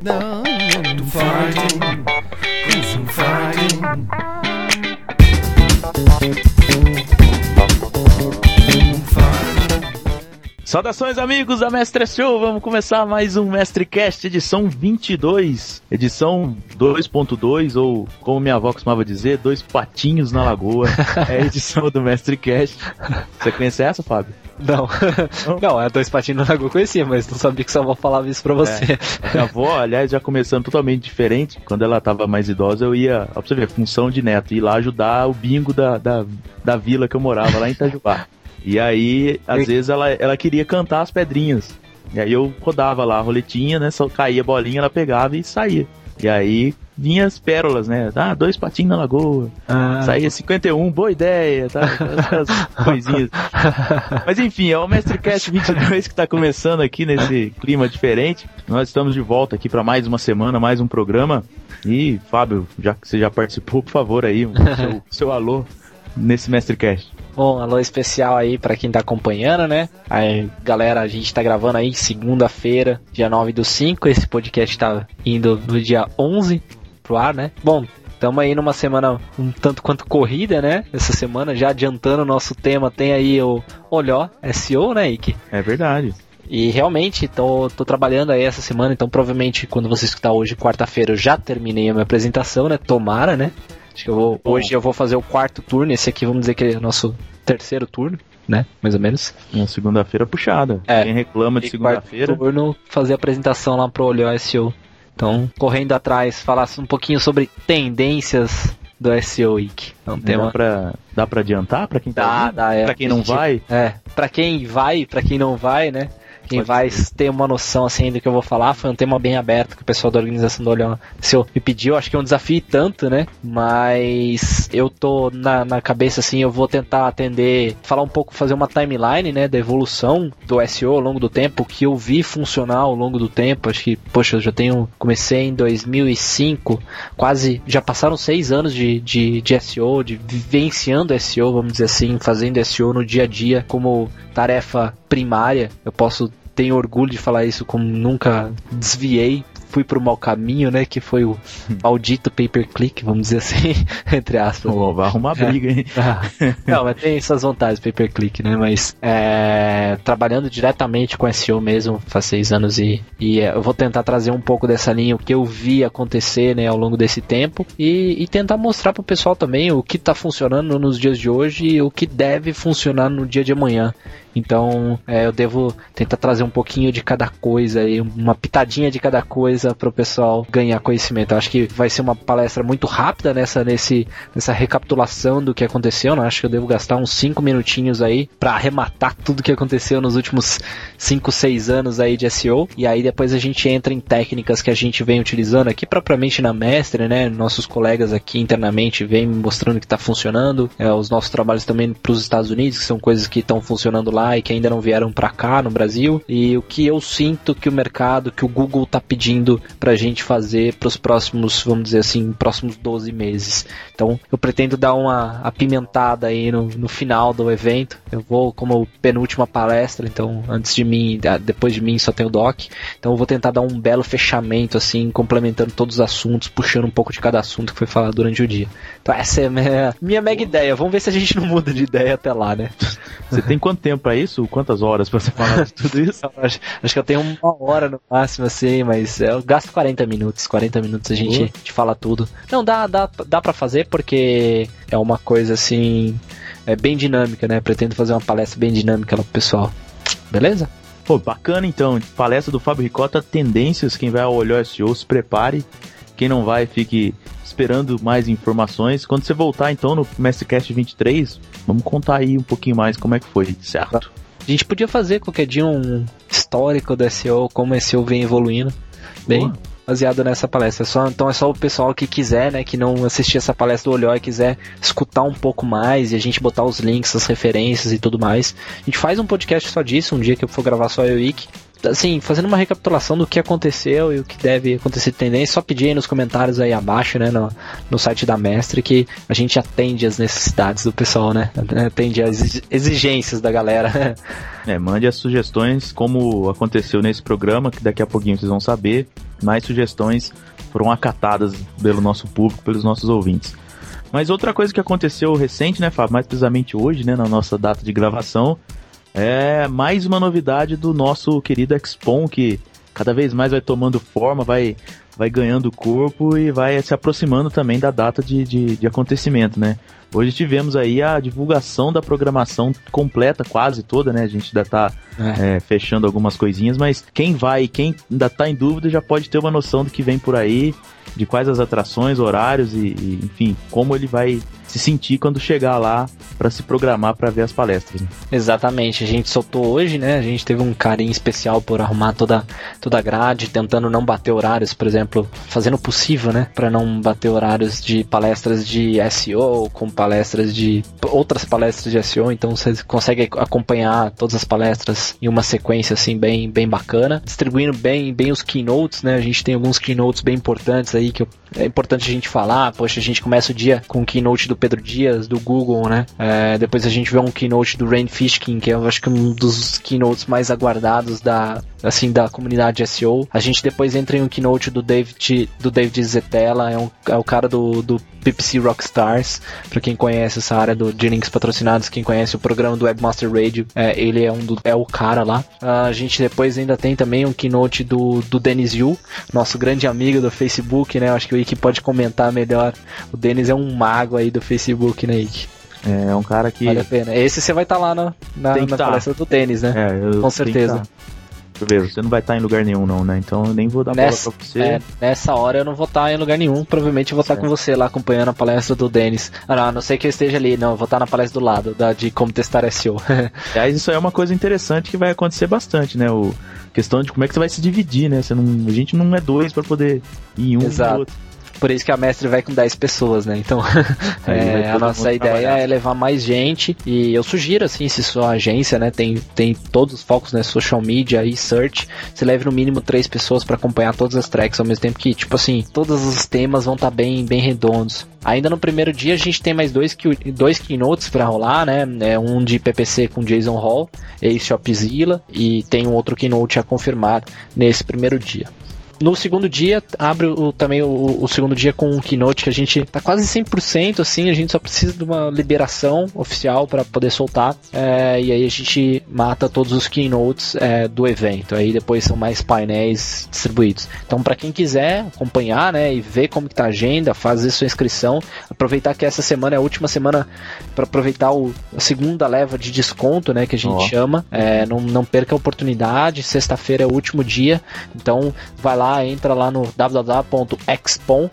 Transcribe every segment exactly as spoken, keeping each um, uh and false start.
Não, tô fighting, cause I'm fighting. Saudações, amigos da Mestre Show, vamos começar mais um MestreCast, edição vinte e dois, edição dois ponto dois, ou como minha avó costumava dizer, dois patinhos na lagoa, é a edição do MestreCast. Você conhece essa, Fábio? Não, não, não é dois patinhos na lagoa, eu conhecia, mas não sabia que sua avó falava isso pra você. É, a minha avó, aliás, já começando totalmente diferente, quando ela tava mais idosa, eu ia, ó, pra você ver, função de neto, ir lá ajudar o bingo da, da, da vila que eu morava, lá em Itajubá. E aí, às vezes, ela, ela queria cantar as pedrinhas. E aí eu rodava lá a roletinha, né? Só caía a bolinha, ela pegava e saía. E aí vinha as pérolas, né? Ah, dois patinhos na lagoa. Ah. Saía cinquenta e um, boa ideia, tá? Essas coisinhas. Mas enfim, é o MestreCast vinte e dois que tá começando aqui nesse clima diferente. Nós estamos de volta aqui para mais uma semana, mais um programa. E, Fábio, já que você já participou, por favor, aí, o seu, seu alô nesse MestreCast. Bom, alô especial aí pra quem tá acompanhando, né? Aí, galera, a gente tá gravando aí segunda-feira, dia nove do cinco. Esse podcast tá indo no dia onze pro ar, né? Bom, tamo aí numa semana um tanto quanto corrida, né? Essa semana, já adiantando o nosso tema, tem aí o Olhó S E O, né, Ike? É verdade. E realmente, tô, tô trabalhando aí essa semana, então provavelmente quando você escutar hoje, quarta-feira, eu já terminei a minha apresentação, né? Tomara, né? Acho que eu vou, hoje eu vou fazer o quarto turno, esse aqui vamos dizer que é o nosso terceiro turno, né? Mais ou menos. Uma segunda-feira puxada. É. Quem reclama de segunda-feira. Turno, fazer a apresentação lá pro Olhó S E O. Então, correndo atrás, falar um pouquinho sobre tendências do S E O Week. É um tema... Dá pra, dá pra adiantar pra quem tá dá, ouvindo? Dá, é. Pra quem não vai? É, pra quem vai, pra quem não vai, né? Quem Pode vai ser. ter uma noção assim do que eu vou falar. Foi um tema bem aberto que o pessoal da organização do Olhó S E O me pediu. Acho que é um desafio tanto, né? Mas eu tô na, na cabeça assim, eu vou tentar atender, falar um pouco, fazer uma timeline, né, da evolução do S E O ao longo do tempo, o que eu vi funcionar ao longo do tempo. Acho que, poxa, eu já tenho, comecei em dois mil e cinco, quase, já passaram seis anos de, de, de S E O, de vivenciando S E O, vamos dizer assim, fazendo S E O no dia a dia como tarefa primária. Eu posso, tenho orgulho de falar isso, como nunca desviei, fui pro mau caminho, né, que foi o maldito pay-per-click, vamos dizer assim, entre aspas. Oh, vai arrumar briga, hein? Não, mas tem suas vantagens, pay-per-click, né, mas é, trabalhando diretamente com S E O mesmo, faz seis anos e, e é, eu vou tentar trazer um pouco dessa linha, o que eu vi acontecer, né, ao longo desse tempo e, e tentar mostrar pro pessoal também o que tá funcionando nos dias de hoje e o que deve funcionar no dia de amanhã. Então, é, eu devo tentar trazer um pouquinho de cada coisa aí, uma pitadinha de cada coisa para o pessoal ganhar conhecimento. Eu acho que vai ser uma palestra muito rápida nessa, nesse, nessa recapitulação do que aconteceu, né? Acho que eu devo gastar uns cinco minutinhos aí para arrematar tudo que aconteceu nos últimos cinco, seis anos aí de S E O. E aí depois a gente entra em técnicas que a gente vem utilizando aqui propriamente na Mestre, né? Nossos colegas aqui internamente vêm mostrando que está funcionando. É, os nossos trabalhos também para os Estados Unidos, que são coisas que estão funcionando lá e que ainda não vieram para cá no Brasil, e o que eu sinto que o mercado, que o Google tá pedindo pra gente fazer pros próximos, vamos dizer assim, próximos doze meses. Então eu pretendo dar uma apimentada aí no, no final do evento. Eu vou como penúltima palestra, então antes de mim, depois de mim só tem o Doc, então eu vou tentar dar um belo fechamento assim, complementando todos os assuntos, puxando um pouco de cada assunto que foi falado durante o dia. Então essa é a minha, minha mega ideia. Vamos ver se a gente não muda de ideia até lá, né? Você tem quanto tempo pra isso? Quantas horas pra você falar de tudo isso? acho, acho que eu tenho uma hora no máximo, assim, mas eu gasto quarenta minutos. quarenta minutos a gente, a gente fala tudo. Não, dá, dá, dá pra fazer porque é uma coisa, assim, é bem dinâmica, né? Pretendo fazer uma palestra bem dinâmica lá pro pessoal. Beleza? Pô, bacana então. Palestra do Fábio Ricota, tendências. Quem vai ao Olhó S E O, se prepare. Quem não vai, fique esperando mais informações. Quando você voltar então no MestreCast vinte e três, vamos contar aí um pouquinho mais como é que foi, certo? A gente podia fazer qualquer dia um histórico do S E O, como o S E O vem evoluindo, bem Boa. baseado nessa palestra. Só, então é só o pessoal que quiser, né, que não assistir essa palestra do Olhó e quiser escutar um pouco mais e a gente botar os links, as referências e tudo mais. A gente faz um podcast só disso, um dia que eu for gravar só eu e o Ike. assim, fazendo uma recapitulação do que aconteceu e o que deve acontecer de tendência, só pedir aí nos comentários aí abaixo, né, no, no site da Mestre, que a gente atende as necessidades do pessoal, né, atende as exigências da galera. É, mande as sugestões, como aconteceu nesse programa, que daqui a pouquinho vocês vão saber. Mais sugestões foram acatadas pelo nosso público, pelos nossos ouvintes. Mas outra coisa que aconteceu recente, né, Fábio, mais precisamente hoje, né, na nossa data de gravação, é mais uma novidade do nosso querido Expon, que cada vez mais vai tomando forma, vai, vai ganhando corpo e vai se aproximando também da data de, de, de acontecimento, né? Hoje tivemos aí a divulgação da programação completa, quase toda, né? A gente ainda tá é. É, fechando algumas coisinhas, mas quem vai, quem ainda tá em dúvida já pode ter uma noção do que vem por aí, de quais as atrações, horários e, e enfim, como ele vai se sentir quando chegar lá para se programar para ver as palestras. Né? Exatamente, a gente soltou hoje, né? A gente teve um carinho especial por arrumar toda, toda a grade, tentando não bater horários, por exemplo, fazendo o possível, né? Para não bater horários de palestras de S E O com palestras de outras palestras de S E O, então você consegue acompanhar todas as palestras em uma sequência assim bem, bem bacana, distribuindo bem, bem os keynotes, né? A gente tem alguns keynotes bem importantes aí que eu, é importante a gente falar. Poxa, a gente começa o dia com o keynote do Pedro Dias, do Google, né? É, depois a gente vê um keynote do Rand Fishkin, que eu acho que é um dos keynotes mais aguardados da, assim, da comunidade S E O. A gente depois entra em um keynote do David, do David Zetela, é, um, é o cara do, do P P C Rockstars, para quem conhece essa área do, de links patrocinados, quem conhece o programa do Webmaster Radio, é, ele é, um do, é o cara lá. A gente depois ainda tem também um keynote do, do Dennis Yu, nosso grande amigo do Facebook, né? Eu acho que o Ike pode comentar melhor. O Dennis é um mago aí do Facebook, né, Ike? É um cara que... Vale a pena. Esse você vai estar tá lá na, na, na tá. palestra do Dennis, né? É, eu com certeza. Tá. Deixa eu ver, você não vai estar tá em lugar nenhum não, né? Então eu nem vou dar nessa, bola pra você. É, nessa hora eu não vou estar tá em lugar nenhum. Provavelmente eu vou estar tá com você lá acompanhando a palestra do Dennis. Ah, não, a não ser que eu esteja ali. Não, eu vou estar tá na palestra do lado, da, de como testar S E O. Aliás, isso aí é uma coisa interessante que vai acontecer bastante, né? O questão de como é que você vai se dividir, né? Você não, a gente não é dois pra poder ir em um Exato. e outro. Por isso que a Mestre vai com dez pessoas, né? Então, é, a nossa ideia trabalhar. é levar mais gente. E eu sugiro, assim, se sua agência, né, tem, tem todos os focos, né, social media e search, você leve no mínimo três pessoas para acompanhar todas as tracks ao mesmo tempo que, tipo assim, todos os temas vão estar tá bem, bem redondos. Ainda no primeiro dia a gente tem mais dois, dois keynotes para rolar, né? É um de P P C com Jason Hall, ex-Shopzilla, e tem um outro keynote a confirmar nesse primeiro dia. No segundo dia, abre o, também o, o segundo dia com um keynote que a gente tá quase cem por cento, assim, a gente só precisa de uma liberação oficial para poder soltar, é, e aí a gente mata todos os keynotes é, do evento, aí depois são mais painéis distribuídos. Então, para quem quiser acompanhar, né, e ver como que tá a agenda, fazer sua inscrição, aproveitar que essa semana é a última semana para aproveitar o, a segunda leva de desconto, né, que a gente oh. chama, é, não, não perca a oportunidade, sexta-feira é o último dia, então vai lá, entra lá no w w w ponto expon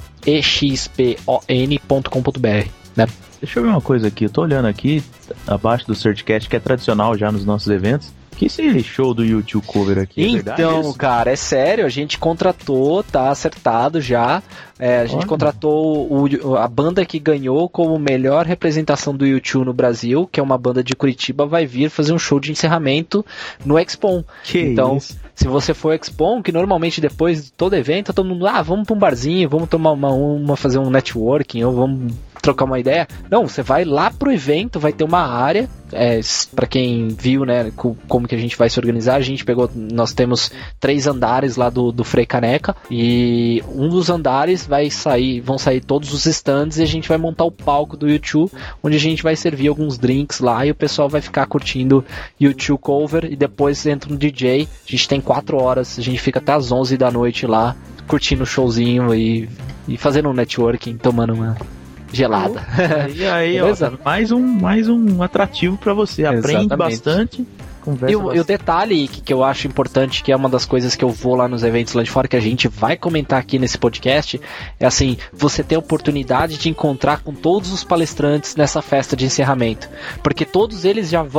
ponto com ponto b r, né? Deixa eu ver uma coisa aqui, eu tô olhando aqui abaixo do Searchcast, que é tradicional já nos nossos eventos. Que esse show do YouTube Cover aqui, é então, verdade, cara, é sério, a gente contratou, tá acertado já. É, a gente Olha. contratou o, a banda que ganhou como melhor representação do YouTube no Brasil, que é uma banda de Curitiba, vai vir fazer um show de encerramento no Expon. Que então, isso? Se você for Expon, que normalmente depois de todo evento, todo mundo, ah, vamos pra um barzinho, vamos tomar uma, uma fazer um networking, ou vamos trocar uma ideia. Não, você vai lá pro evento, vai ter uma área, é, para quem viu, né, como que a gente vai se organizar, a gente pegou, nós temos três andares lá do, do Frei Caneca, e um dos andares vai sair, vão sair todos os stands e a gente vai montar o palco do YouTube, onde a gente vai servir alguns drinks lá e o pessoal vai ficar curtindo YouTube Cover, e depois entra um D J, a gente tem quatro horas, a gente fica até as onze da noite lá, curtindo o showzinho e, e fazendo um networking, tomando uma gelada. E aí, ó, mais um, mais um atrativo para você. Aprende Exatamente. bastante. E o, e o detalhe que, que eu acho importante, que é uma das coisas que eu vou lá nos eventos lá de fora, que a gente vai comentar aqui nesse podcast, é assim, você ter a oportunidade de encontrar com todos os palestrantes nessa festa de encerramento. Porque todos eles já vão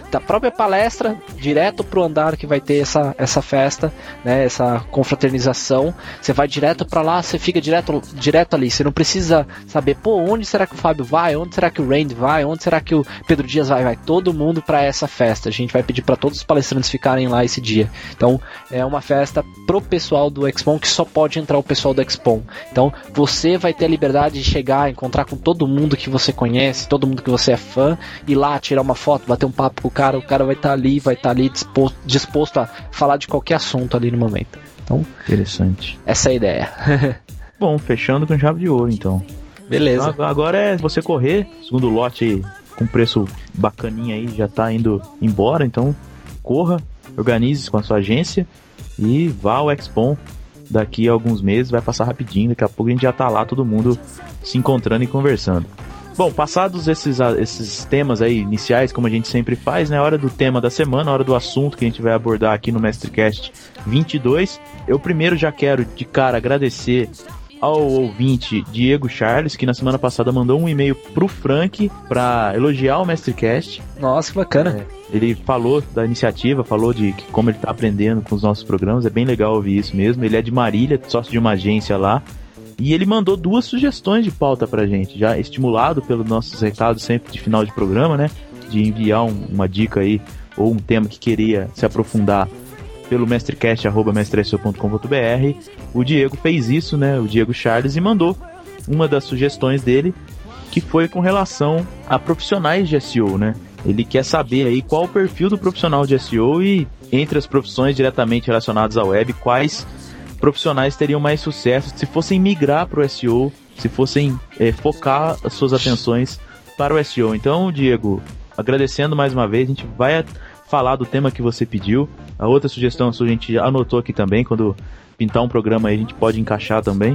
da própria palestra direto pro andar que vai ter essa, essa festa, né, essa confraternização. Você vai direto pra lá, você fica direto, direto ali. Você não precisa saber, pô, onde será que o Fábio vai? Onde será que o Randy vai? Onde será que o Pedro Dias vai? Vai todo mundo pra essa festa. A gente vai pedir pra todos os palestrantes ficarem lá esse dia. Então, é uma festa pro pessoal do Expon, que só pode entrar o pessoal do Expon. Então, você vai ter a liberdade de chegar, encontrar com todo mundo que você conhece, todo mundo que você é fã, ir lá, tirar uma foto, bater um papo com o cara, o cara vai estar tá ali, vai estar tá ali disposto, disposto a falar de qualquer assunto ali no momento. Então, interessante. Essa é a ideia. Bom, fechando com chave de ouro, então. Beleza. Então, agora é você correr, segundo lote aí, com preço bacaninha aí, já tá indo embora, então corra, organize com a sua agência e vá ao Expon. Daqui a alguns meses, vai passar rapidinho, daqui a pouco a gente já tá lá, todo mundo se encontrando e conversando. Bom, passados esses, esses temas aí iniciais, como a gente sempre faz, né? Hora do tema da semana, hora do assunto que a gente vai abordar aqui no MestreCast vinte e dois. Eu primeiro já quero, de cara, agradecer ao ouvinte Diego Charles, que na semana passada mandou um e-mail pro Frank pra elogiar o MestreCast. Nossa, que bacana. É. Ele falou da iniciativa, falou de que, como ele está aprendendo com os nossos programas, é bem legal ouvir isso mesmo. Ele é de Marília, sócio de uma agência lá, e ele mandou duas sugestões de pauta pra gente, já estimulado pelos nossos recados sempre de final de programa, né, de enviar um, uma dica aí, ou um tema que queria se aprofundar pelo mestrecast arroba mestre s o ponto com ponto b r. O Diego fez isso, né, o Diego Charles, e mandou uma das sugestões dele, que foi com relação a profissionais de S E O, né. Ele quer saber aí qual o perfil do profissional de S E O e, entre as profissões diretamente relacionadas à web, quais profissionais teriam mais sucesso se fossem migrar para o S E O, se fossem é, focar as suas atenções para o S E O. Então, Diego, agradecendo mais uma vez, a gente vai falar do tema que você pediu. A outra sugestão sua a gente anotou aqui também, quando pintar um programa aí a gente pode encaixar também.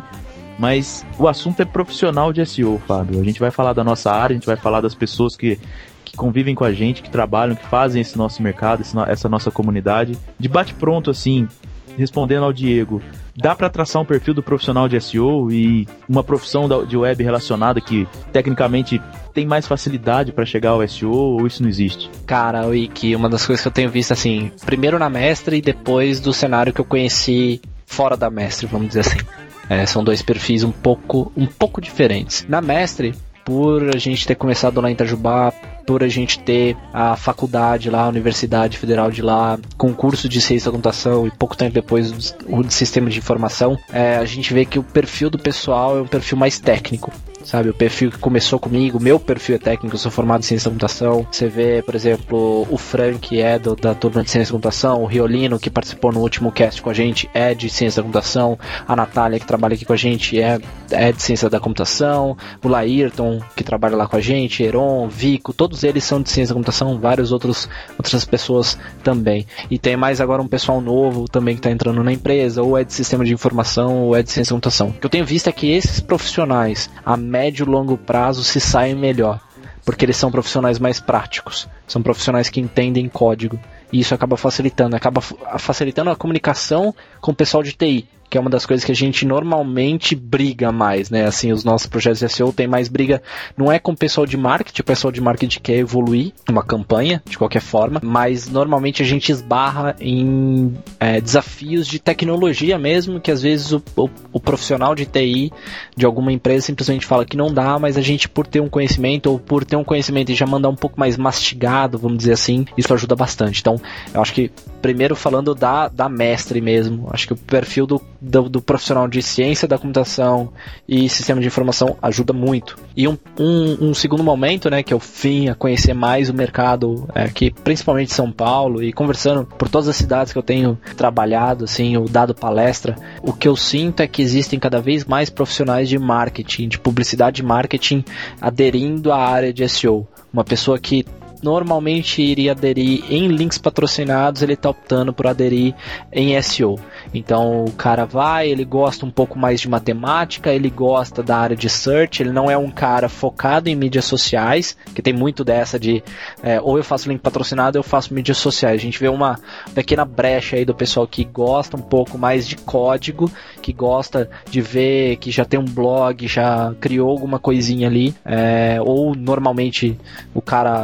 Mas o assunto é profissional de S E O, Fábio. A gente vai falar da nossa área, a gente vai falar das pessoas que que convivem com a gente, que trabalham, que fazem esse nosso mercado, essa nossa comunidade. De bate-pronto, assim, respondendo ao Diego, dá para traçar um perfil do profissional de S E O e uma profissão de web relacionada que, tecnicamente, tem mais facilidade para chegar ao S E O, ou isso não existe? Cara, o Ike, uma das coisas que eu tenho visto, assim, primeiro na Mestre e depois do cenário que eu conheci fora da Mestre, vamos dizer assim. É, são dois perfis um pouco, um pouco diferentes. Na Mestre, por a gente ter começado lá em Itajubá, por a gente ter a faculdade lá, a Universidade Federal de lá, com curso de ciência da computação e pouco tempo depois o de sistema de informação, é, a gente vê que o perfil do pessoal é um perfil mais técnico. Sabe, o perfil que começou comigo, meu perfil é técnico, eu sou formado em ciência da computação. Você vê, por exemplo, o Frank, que é do, da turma de ciência da computação, o Riolino, que participou no último cast com a gente, é de ciência da computação, a Natália, que trabalha aqui com a gente, é, é de ciência da computação, o Laírton, que trabalha lá com a gente, Heron, Vico, todos eles são de ciência da computação, vários outros outras pessoas também. E tem mais agora um pessoal novo também que está entrando na empresa, ou é de sistema de informação, ou é de ciência da computação. O que eu tenho visto é que esses profissionais, a médio e longo prazo, se saem melhor, porque eles são profissionais mais práticos, são profissionais que entendem código, e isso acaba facilitando, acaba facilitando a comunicação com o pessoal de T I, que é uma das coisas que a gente normalmente briga mais, né? Assim, os nossos projetos de S E O tem mais briga, não é com o pessoal de marketing, o pessoal de marketing quer evoluir uma campanha, de qualquer forma, mas normalmente a gente esbarra em é, desafios de tecnologia mesmo, que às vezes o, o, o profissional de T I de alguma empresa simplesmente fala que não dá, mas a gente, por ter um conhecimento, ou por ter um conhecimento e já mandar um pouco mais mastigado, vamos dizer assim, isso ajuda bastante. Então, eu acho que, primeiro falando da, da mestre mesmo, acho que o perfil do Do, do profissional de ciência da computação e sistema de informação ajuda muito. E um, um, um segundo momento, né, que eu vim a conhecer mais o mercado é, aqui, principalmente em São Paulo, e conversando por todas as cidades que eu tenho trabalhado, assim, ou dado palestra, o que eu sinto é que existem cada vez mais profissionais de marketing, de publicidade e marketing, aderindo à área de S E O. Uma pessoa que normalmente iria aderir em links patrocinados, ele está optando por aderir em S E O. Então o cara vai, ele gosta um pouco mais de matemática, ele gosta da área de search, ele não é um cara focado em mídias sociais, que tem muito dessa de é, ou eu faço link patrocinado ou eu faço mídias sociais. A gente vê uma pequena brecha aí do pessoal que gosta um pouco mais de código, que gosta de ver, que já tem um blog, já criou alguma coisinha ali, é, ou normalmente o cara é,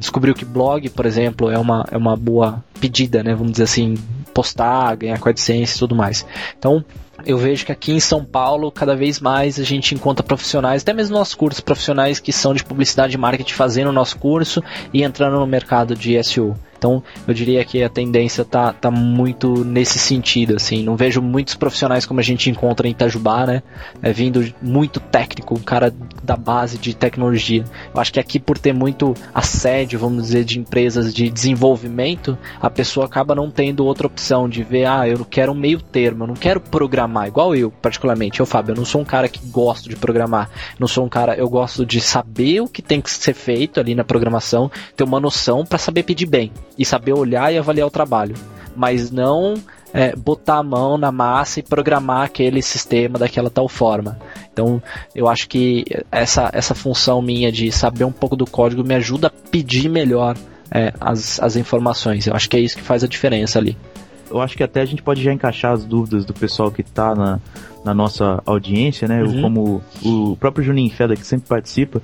descobriu que blog, por exemplo, é uma, é uma boa pedida, né? Vamos dizer assim, postar, ganhar com AdSense e tudo mais. Então, eu vejo que aqui em São Paulo, cada vez mais a gente encontra profissionais, até mesmo nossos cursos, profissionais que são de publicidade e marketing fazendo o nosso curso e entrando no mercado de S E O. Então, eu diria que a tendência tá, tá muito nesse sentido, assim. Não vejo muitos profissionais como a gente encontra em Itajubá, né? É, vindo muito técnico, um cara da base de tecnologia. Eu acho que aqui, por ter muito assédio, vamos dizer, de empresas de desenvolvimento, a pessoa acaba não tendo outra opção de ver, ah, eu quero um meio termo, eu não quero programar, igual eu, particularmente. Eu, Fábio, eu não sou um cara que gosto de programar. Não sou um cara, eu gosto de saber o que tem que ser feito ali na programação, ter uma noção para saber pedir bem. E saber olhar e avaliar o trabalho, mas não é, botar a mão na massa e programar aquele sistema daquela tal forma. Então, eu acho que essa, essa função minha de saber um pouco do código me ajuda a pedir melhor é, as, as informações. Eu acho que é isso que faz a diferença ali. Eu acho que até a gente pode já encaixar as dúvidas do pessoal que está na, na nossa audiência, né? Uhum. Como o próprio Juninho Feda, que sempre participa,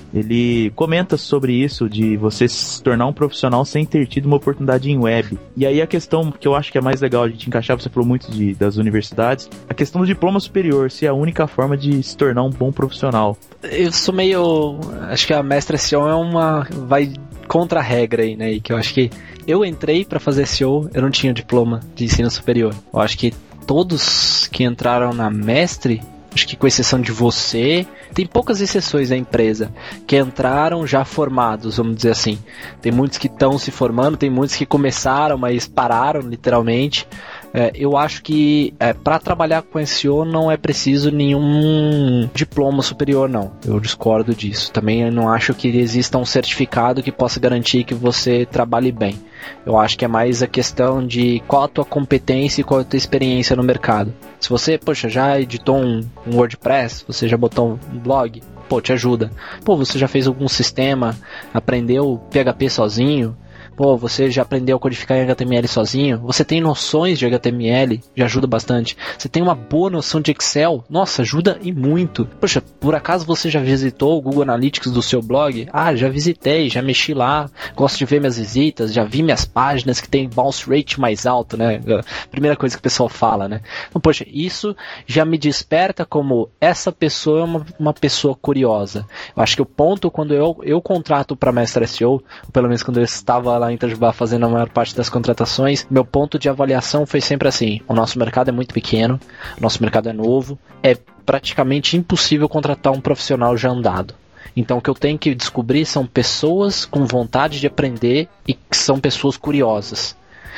ele comenta sobre isso, de você se tornar um profissional sem ter tido uma oportunidade em web. E aí a questão que eu acho que é mais legal a gente encaixar, você falou muito de, das universidades, a questão do diploma superior, se é a única forma de se tornar um bom profissional. Eu sou meio... acho que a Mestre S E O é uma... vai contra a regra aí, né? E que eu acho que eu entrei para fazer S E O, eu não tinha diploma de ensino superior. Eu acho que todos que entraram na Mestre, acho que com exceção de você, tem poucas exceções da empresa que entraram já formados, vamos dizer assim. Tem muitos que estão se formando, tem muitos que começaram, mas pararam literalmente. É, eu acho que é, para trabalhar com S E O não é preciso nenhum diploma superior, não. Eu discordo disso. Também eu não acho que exista um certificado que possa garantir que você trabalhe bem. Eu acho que é mais a questão de qual a tua competência e qual a tua experiência no mercado. Se você, poxa, já editou um, um WordPress, você já botou um blog, pô, te ajuda. Pô, você já fez algum sistema, aprendeu P H P sozinho, pô, você já aprendeu a codificar em H T M L sozinho, você tem noções de H T M L, já ajuda bastante. Você tem uma boa noção de Excel, nossa, ajuda e muito. Poxa, por acaso você já visitou o Google Analytics do seu blog? Ah, já visitei, já mexi lá, gosto de ver minhas visitas, já vi minhas páginas que tem bounce rate mais alto, né? Primeira coisa que o pessoal fala, né? Então, poxa, isso já me desperta como essa pessoa é uma, uma pessoa curiosa. Eu acho que o ponto quando eu, eu contrato para Mestre S E O, ou pelo menos quando eu estava lá em Itajubá fazendo a maior parte das contratações, meu ponto de avaliação foi sempre assim: o nosso mercado é muito pequeno, o nosso mercado é novo, é praticamente impossível contratar um profissional já andado. Então o que eu tenho que descobrir são pessoas com vontade de aprender e que são pessoas curiosas.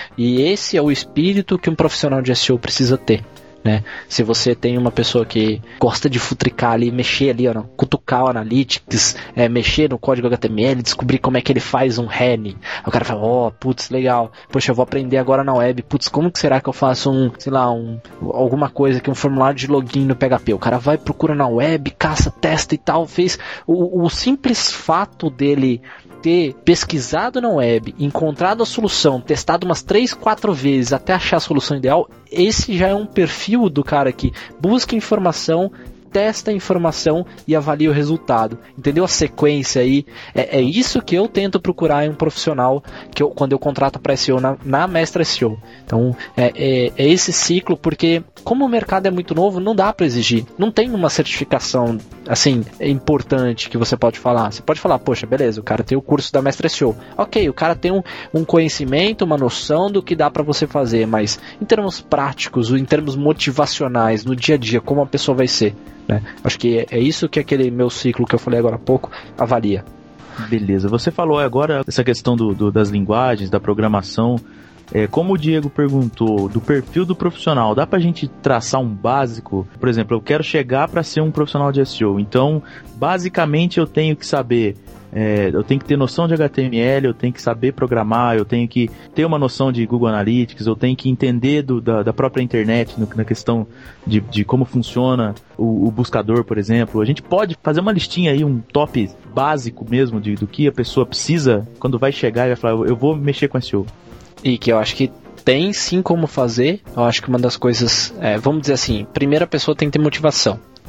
E esse é o espírito que um profissional de S E O precisa ter. Né? Se você tem uma pessoa que gosta de futricar ali, mexer ali, ó, cutucar o Analytics, é, mexer no código H T M L, descobrir como é que ele faz um heading, o cara fala, ó, oh, putz, legal, poxa, eu vou aprender agora na web, putz, como que será que eu faço um, sei lá, um, alguma coisa que um formulário de login no P H P? O cara vai, procura na web, caça, testa e tal, fez o, o simples fato dele ter pesquisado na web, encontrado a solução, testado umas três, quatro vezes até achar a solução ideal, esse já é um perfil do cara que busca informação, testa a informação e avalia o resultado. Entendeu a sequência aí? É, é isso que eu tento procurar em um profissional que eu, quando eu contrato para S E O na, na Mestre S E O. Então, é, é, é esse ciclo, porque como o mercado é muito novo, não dá para exigir. Não tem uma certificação, assim, importante que você pode falar. Você pode falar, poxa, beleza, o cara tem o curso da Mestre S E O. Ok, o cara tem um, um conhecimento, uma noção do que dá para você fazer, mas em termos práticos, em termos motivacionais, no dia a dia, como a pessoa vai ser? Né? Acho que é isso que aquele meu ciclo que eu falei agora há pouco avalia. Beleza, você falou agora essa questão do, do, das linguagens, da programação. É, como o Diego perguntou, do perfil do profissional, dá pra gente traçar um básico? Por exemplo, eu quero chegar para ser um profissional de S E O, então basicamente eu tenho que saber, é, eu tenho que ter noção de H T M L, eu tenho que saber programar, eu tenho que ter uma noção de Google Analytics, eu tenho que entender do, da, da própria internet no, na questão de, de como funciona o, o buscador, por exemplo. A gente pode fazer uma listinha aí, um top básico mesmo de, do que a pessoa precisa quando vai chegar e vai falar, eu vou mexer com S E O. E que eu acho que tem sim como fazer. Eu acho que uma das coisas, é, vamos dizer assim, primeiro a pessoa tem que ter motivação.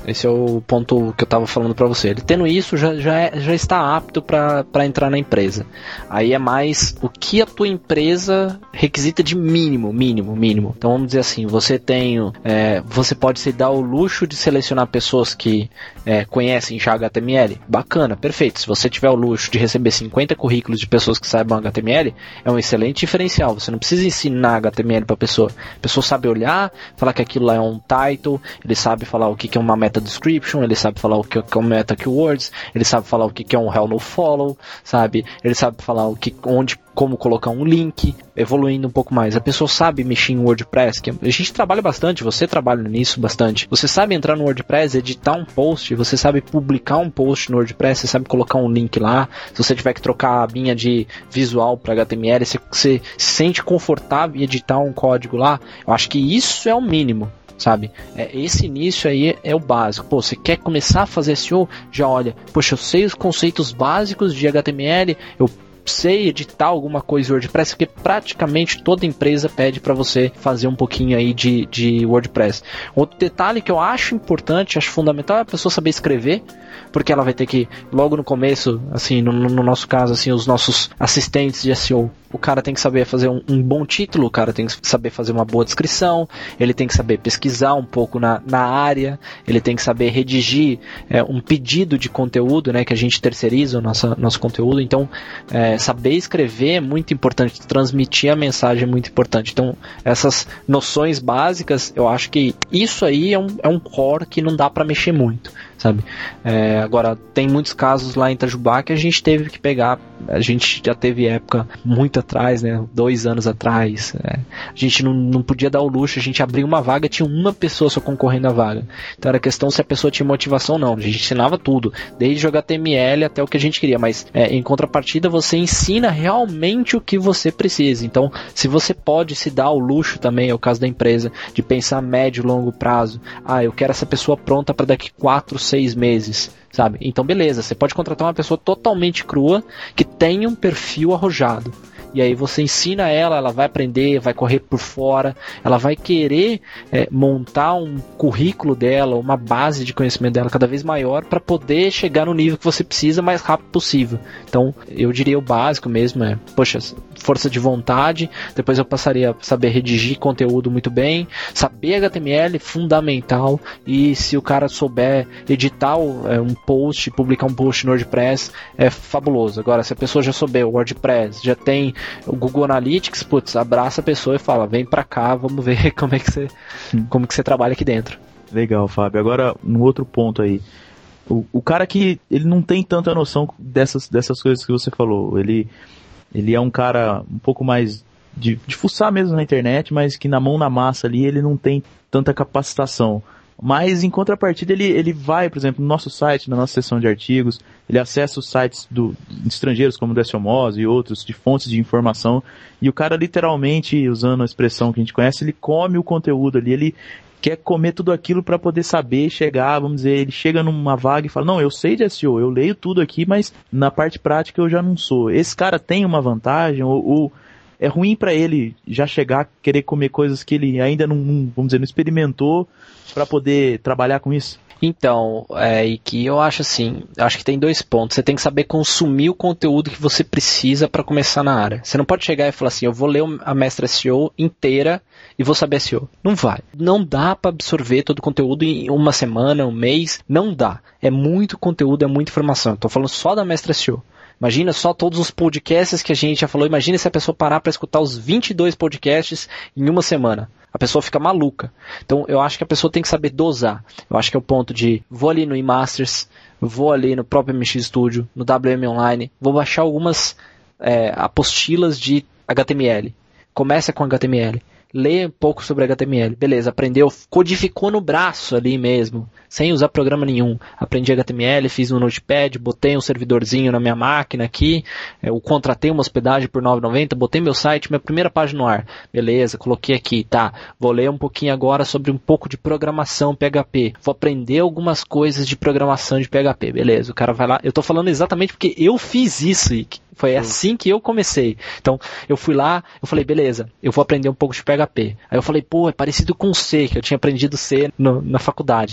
Esse é o ponto que eu estava falando para você. Ele tendo isso, já, já, é, já está apto para entrar na empresa. Aí é mais o que a tua empresa requisita de mínimo, mínimo, mínimo. Então vamos dizer assim, você tem, é, você pode se dar o luxo de selecionar pessoas que é, conhecem já H T M L. Bacana, perfeito. Se você tiver o luxo de receber cinquenta currículos de pessoas que saibam H T M L, é um excelente diferencial. Você não precisa ensinar H T M L para a pessoa. A pessoa sabe olhar, falar que aquilo lá é um title, ele sabe falar o que é uma meta description, ele sabe falar o que é um meta keywords, ele sabe falar o que é um hell no follow, sabe? Ele sabe falar o que, onde, como colocar um link, evoluindo um pouco mais. A pessoa sabe mexer em WordPress, que a gente trabalha bastante, você trabalha nisso bastante. Você sabe entrar no WordPress, editar um post, você sabe publicar um post no WordPress, você sabe colocar um link lá. Se você tiver que trocar a abinha de visual para H T M L, você, você se sente confortável em editar um código lá. Eu acho que isso é o mínimo, sabe? É, esse início aí é o básico. Pô, você quer começar a fazer S E O? Já olha, poxa, eu sei os conceitos básicos de H T M L, eu sei editar alguma coisa em WordPress, porque praticamente toda empresa pede para você fazer um pouquinho aí de, de WordPress. Outro detalhe que eu acho importante, acho fundamental, é a pessoa saber escrever, porque ela vai ter que, logo no começo, assim, no, no nosso caso, assim, os nossos assistentes de S E O, o cara tem que saber fazer um, um bom título, o cara tem que saber fazer uma boa descrição, ele tem que saber pesquisar um pouco na, na área, ele tem que saber redigir é, um pedido de conteúdo, né, que a gente terceiriza o nosso, nosso conteúdo. Então, é, saber escrever é muito importante, transmitir a mensagem é muito importante. Então, essas noções básicas, eu acho que isso aí é um, é um core que não dá para mexer muito, sabe? É, agora, tem muitos casos lá em Itajubá que a gente teve que pegar, a gente já teve época muito atrás, né, dois anos atrás, é, a gente não, não podia dar o luxo, a gente abriu uma vaga, tinha uma pessoa só concorrendo à vaga. Então era questão se a pessoa tinha motivação ou não. A gente ensinava tudo, desde o H T M L até o que a gente queria, mas é, em contrapartida você ensina realmente o que você precisa. Então, se você pode se dar o luxo também, é o caso da empresa, de pensar a médio e longo prazo, ah, eu quero essa pessoa pronta para daqui quatro, seis meses, sabe? Então beleza, você pode contratar uma pessoa totalmente crua que tenha um perfil arrojado. E aí você ensina ela, ela vai aprender, vai correr por fora, ela vai querer é, montar um currículo dela, uma base de conhecimento dela cada vez maior para poder chegar no nível que você precisa o mais rápido possível. Então, eu diria o básico mesmo é, poxa, força de vontade, depois eu passaria a saber redigir conteúdo muito bem, saber H T M L, fundamental, e se o cara souber editar é, um post, publicar um post no WordPress, é fabuloso. Agora, se a pessoa já souber o WordPress, já tem o Google Analytics, putz, abraça a pessoa e fala, vem pra cá, vamos ver como é que você, como que você trabalha aqui dentro. Legal, Fábio. Agora, um outro ponto aí. O, o cara que ele não tem tanta noção dessas, dessas coisas que você falou. Ele, ele é um cara um pouco mais de, de fuçar mesmo na internet, mas que na mão na massa ali ele não tem tanta capacitação. Mas, em contrapartida, ele, ele vai, por exemplo, no nosso site, na nossa seção de artigos, ele acessa os sites do, estrangeiros, como o do Esseomose e outros, de fontes de informação, e o cara, literalmente, usando a expressão que a gente conhece, ele come o conteúdo ali, ele quer comer tudo aquilo para poder saber chegar, vamos dizer, ele chega numa vaga e fala, não, eu sei de S E O, eu leio tudo aqui, mas na parte prática eu já não sou. Esse cara tem uma vantagem, ou... ou é ruim para ele já chegar a querer comer coisas que ele ainda não, vamos dizer, não experimentou para poder trabalhar com isso? Então, é, e que eu acho assim, eu acho que tem dois pontos. Você tem que saber consumir o conteúdo que você precisa para começar na área. Você não pode chegar e falar assim, eu vou ler a Mestre S E O inteira e vou saber S E O. Não vai. Não dá para absorver todo o conteúdo em uma semana, um mês. Não dá. É muito conteúdo, é muita informação. Estou falando só da Mestre S E O. Imagina só todos os podcasts que a gente já falou. Imagina se a pessoa parar para escutar os vinte e dois podcasts em uma semana. A pessoa fica maluca. Então, eu acho que a pessoa tem que saber dosar. Eu acho que é o ponto de, vou ali no eMasters, vou ali no próprio M X Studio, no W M Online, vou baixar algumas é, apostilas de H T M L. Começa com H T M L. Lê um pouco sobre H T M L. Beleza, aprendeu, codificou no braço ali mesmo, sem usar programa nenhum. Aprendi H T M L, fiz um Notepad, botei um servidorzinho na minha máquina aqui, eu contratei uma hospedagem por nove reais e noventa centavos, botei meu site, minha primeira página no ar. Beleza, coloquei aqui, tá. Vou ler um pouquinho agora sobre um pouco de programação P H P. Vou aprender algumas coisas de programação de P H P. Beleza, o cara vai lá. Eu tô falando exatamente porque eu fiz isso, Ike. Foi assim que eu comecei. Então, eu fui lá, eu falei, beleza, eu vou aprender um pouco de P H P. Aí eu falei, pô, é parecido com C, que eu tinha aprendido C no, na faculdade, né, lá no,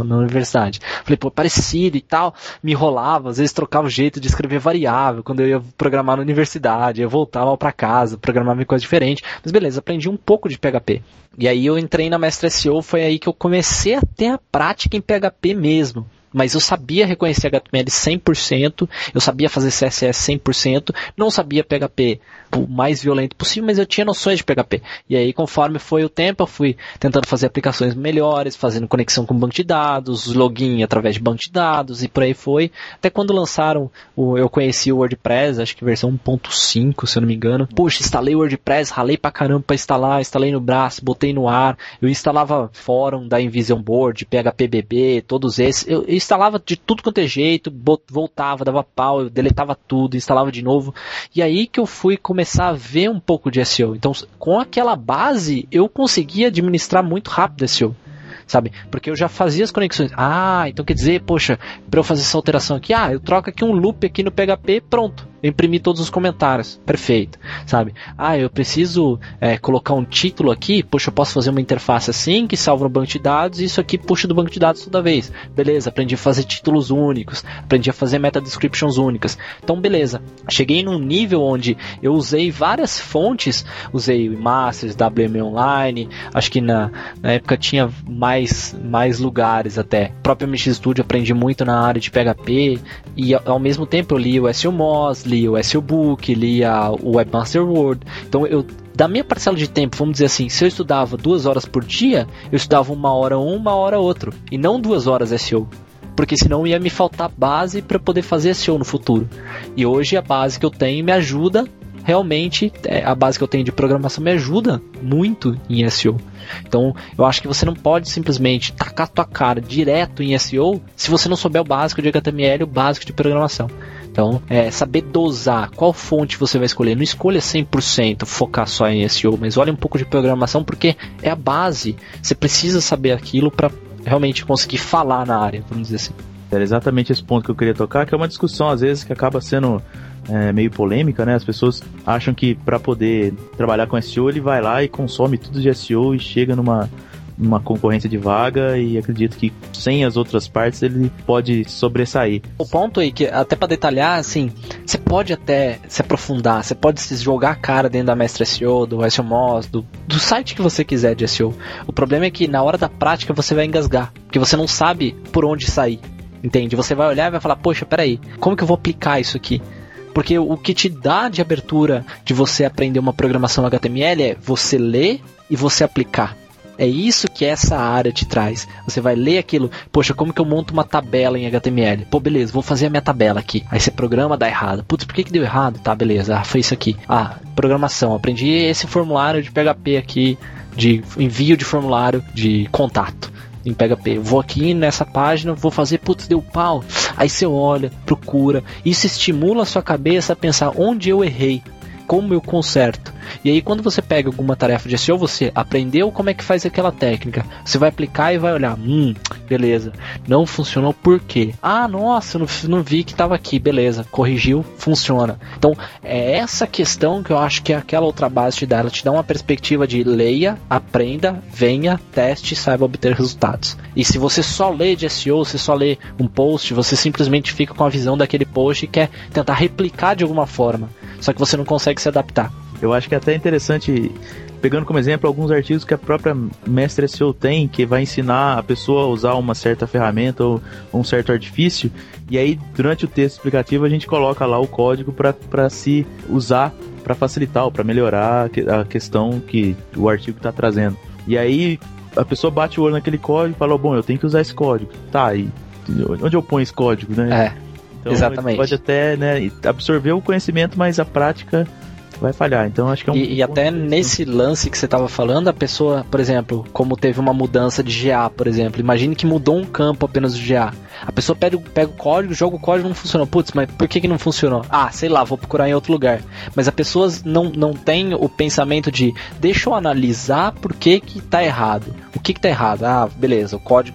na universidade. Falei, pô, parecido e tal, me enrolava, às vezes trocava o jeito de escrever variável, quando eu ia programar na universidade, eu voltava pra casa, programava em coisa diferente, mas beleza, aprendi um pouco de P H P. E aí eu entrei na Mestre S E O, foi aí que eu comecei a ter a prática em P H P mesmo. Mas eu sabia reconhecer H T M L cem por cento, eu sabia fazer C S S cem por cento, não sabia P H P o mais violento possível, mas eu tinha noções de P H P. E aí, conforme foi o tempo, eu fui tentando fazer aplicações melhores, fazendo conexão com banco de dados, login através de banco de dados, e por aí foi. Até quando lançaram, o, eu conheci o WordPress, acho que versão um ponto cinco, se eu não me engano. Puxa, instalei o WordPress, ralei pra caramba pra instalar, instalei no braço, botei no ar. Eu instalava fórum da Invision Board, P H P B B, todos esses. Eu, eu instalava de tudo quanto é jeito, voltava, dava pau, eu deletava tudo, instalava de novo. E aí que eu fui começar a ver um pouco de S E O. Então, com aquela base, eu conseguia administrar muito rápido S E O. Sabe? Porque eu já fazia as conexões. Ah, então quer dizer, poxa, para eu fazer essa alteração aqui, ah, eu troco aqui um loop aqui no P H P, pronto. Eu imprimi todos os comentários. Perfeito. Sabe? Ah, eu preciso é, colocar um título aqui, poxa, eu posso fazer uma interface assim, que salva no banco de dados, e isso aqui puxa do banco de dados toda vez. Beleza, aprendi a fazer títulos únicos, aprendi a fazer meta descriptions únicas. Então, beleza. Cheguei num nível onde eu usei várias fontes, usei o Masters, W M Online, acho que na, na época tinha mais, mais lugares até. O próprio M X Studio aprendi muito na área de P H P, e ao mesmo tempo eu li o S E O Moz, li o S E O Book, lia o Webmaster Word. Então eu, da minha parcela de tempo, vamos dizer assim, se eu estudava duas horas por dia, eu estudava uma hora um, uma hora outro, e não duas horas S E O, porque senão ia me faltar base para poder fazer S E O no futuro. E hoje a base que eu tenho me ajuda realmente, a base que eu tenho de programação me ajuda muito em S E O. Então eu acho que você não pode simplesmente tacar a tua cara direto em S E O se você não souber o básico de H T M L e o básico de programação. Então, é saber dosar qual fonte você vai escolher. Não escolha cem por cento focar só em S E O, mas olha um pouco de programação, porque é a base. Você precisa saber aquilo para realmente conseguir falar na área, vamos dizer assim. Era exatamente esse ponto que eu queria tocar, que é uma discussão às vezes que acaba sendo é, meio polêmica, né? As pessoas acham que para poder trabalhar com S E O ele vai lá e consome tudo de S E O e chega numa uma concorrência de vaga, e acredito que sem as outras partes ele pode sobressair. O ponto aí, que até para detalhar, assim, você pode até se aprofundar, você pode se jogar a cara dentro da Mestre S E O, do S E O Moz, do, do site que você quiser de S E O. O problema é que na hora da prática você vai engasgar, porque você não sabe por onde sair, entende? Você vai olhar e vai falar, poxa, peraí, como que eu vou aplicar isso aqui? Porque o que te dá de abertura de você aprender uma programação H T M L é você ler e você aplicar. É isso que essa área te traz. Você vai ler aquilo, poxa, como que eu monto uma tabela em H T M L? Pô, beleza, vou fazer a minha tabela aqui. Aí você programa, dá errado. Putz, por que que deu errado? Tá, beleza, ah, foi isso aqui. Ah, programação, aprendi esse formulário de P H P aqui, de envio de formulário de contato em P H P. Vou aqui nessa página, vou fazer, putz, deu pau. Aí você olha, procura. Isso estimula a sua cabeça a pensar onde eu errei, como eu conserto. E aí quando você pega alguma tarefa de S E O, você aprendeu como é que faz aquela técnica, você vai aplicar e vai olhar, hum, beleza, não funcionou, por quê? Ah, nossa, não, não vi que estava aqui, beleza, corrigiu, funciona. Então é essa questão que eu acho que é aquela outra base te dá, ela te dá uma perspectiva de leia, aprenda, venha, teste e saiba obter resultados. E se você só lê de S E O, você só lê um post, você simplesmente fica com a visão daquele post e quer tentar replicar de alguma forma, só que você não consegue se adaptar. Eu acho que é até interessante, pegando como exemplo alguns artigos que a própria Mestre S E O tem, que vai ensinar a pessoa a usar uma certa ferramenta ou um certo artifício, e aí durante o texto explicativo a gente coloca lá o código para se usar, para facilitar ou para melhorar a questão que o artigo está trazendo. E aí a pessoa bate o olho naquele código e fala, bom, eu tenho que usar esse código. Tá, e onde eu ponho esse código, né? É, então, exatamente. Pode até, né, absorver o conhecimento, mas a prática vai falhar, então acho que é um... E, e até nesse lance que você estava falando, a pessoa, por exemplo, como teve uma mudança de G A, por exemplo, imagine que mudou um campo apenas do G A. A pessoa pega, pega o código, joga o código e não funcionou. Putz, mas por que que não funcionou? Ah, sei lá, vou procurar em outro lugar. Mas a pessoa não, não tem o pensamento de, deixa eu analisar por que que tá errado. O que que tá errado? Ah, beleza, o código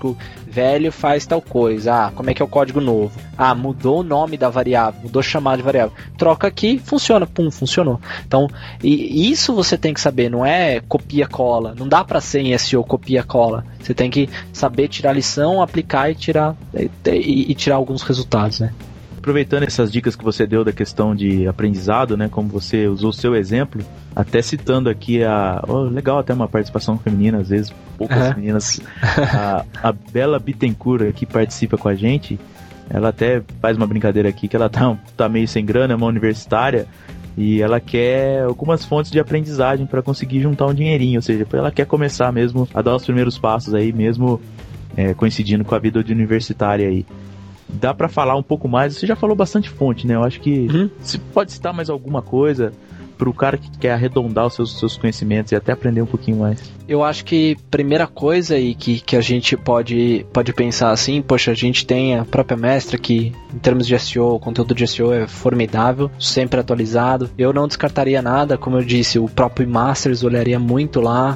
velho faz tal coisa. Ah, como é que é o código novo? Ah, mudou o nome da variável, mudou o chamado de variável. Troca aqui, funciona, pum, funcionou. Então, e isso você tem que saber, não é copia-cola. Não dá pra ser em S E O copia-cola. Você tem que saber tirar a lição, aplicar e tirar, e, e tirar alguns resultados, né? Aproveitando essas dicas que você deu da questão de aprendizado, né, como você usou o seu exemplo, até citando aqui a... Oh, legal, até uma participação feminina, às vezes poucas uhum. meninas. A, a Bela Bittencourt, que participa com a gente, ela até faz uma brincadeira aqui, que ela tá, tá meio sem grana, é uma universitária, e ela quer algumas fontes de aprendizagem para conseguir juntar um dinheirinho, ou seja, ela quer começar mesmo a dar os primeiros passos aí, mesmo é, coincidindo com a vida de universitária aí. Dá pra falar um pouco mais? Você já falou bastante fonte, né? Eu acho que uhum. você pode citar mais alguma coisa pro cara que quer arredondar os seus, seus conhecimentos e até aprender um pouquinho mais. Eu acho que primeira coisa aí que, que a gente pode, pode pensar assim, poxa, a gente tem a própria Mestra que em termos de S E O, o conteúdo de S E O é formidável, sempre atualizado. Eu não descartaria nada, como eu disse, o próprio eMasters olharia muito lá,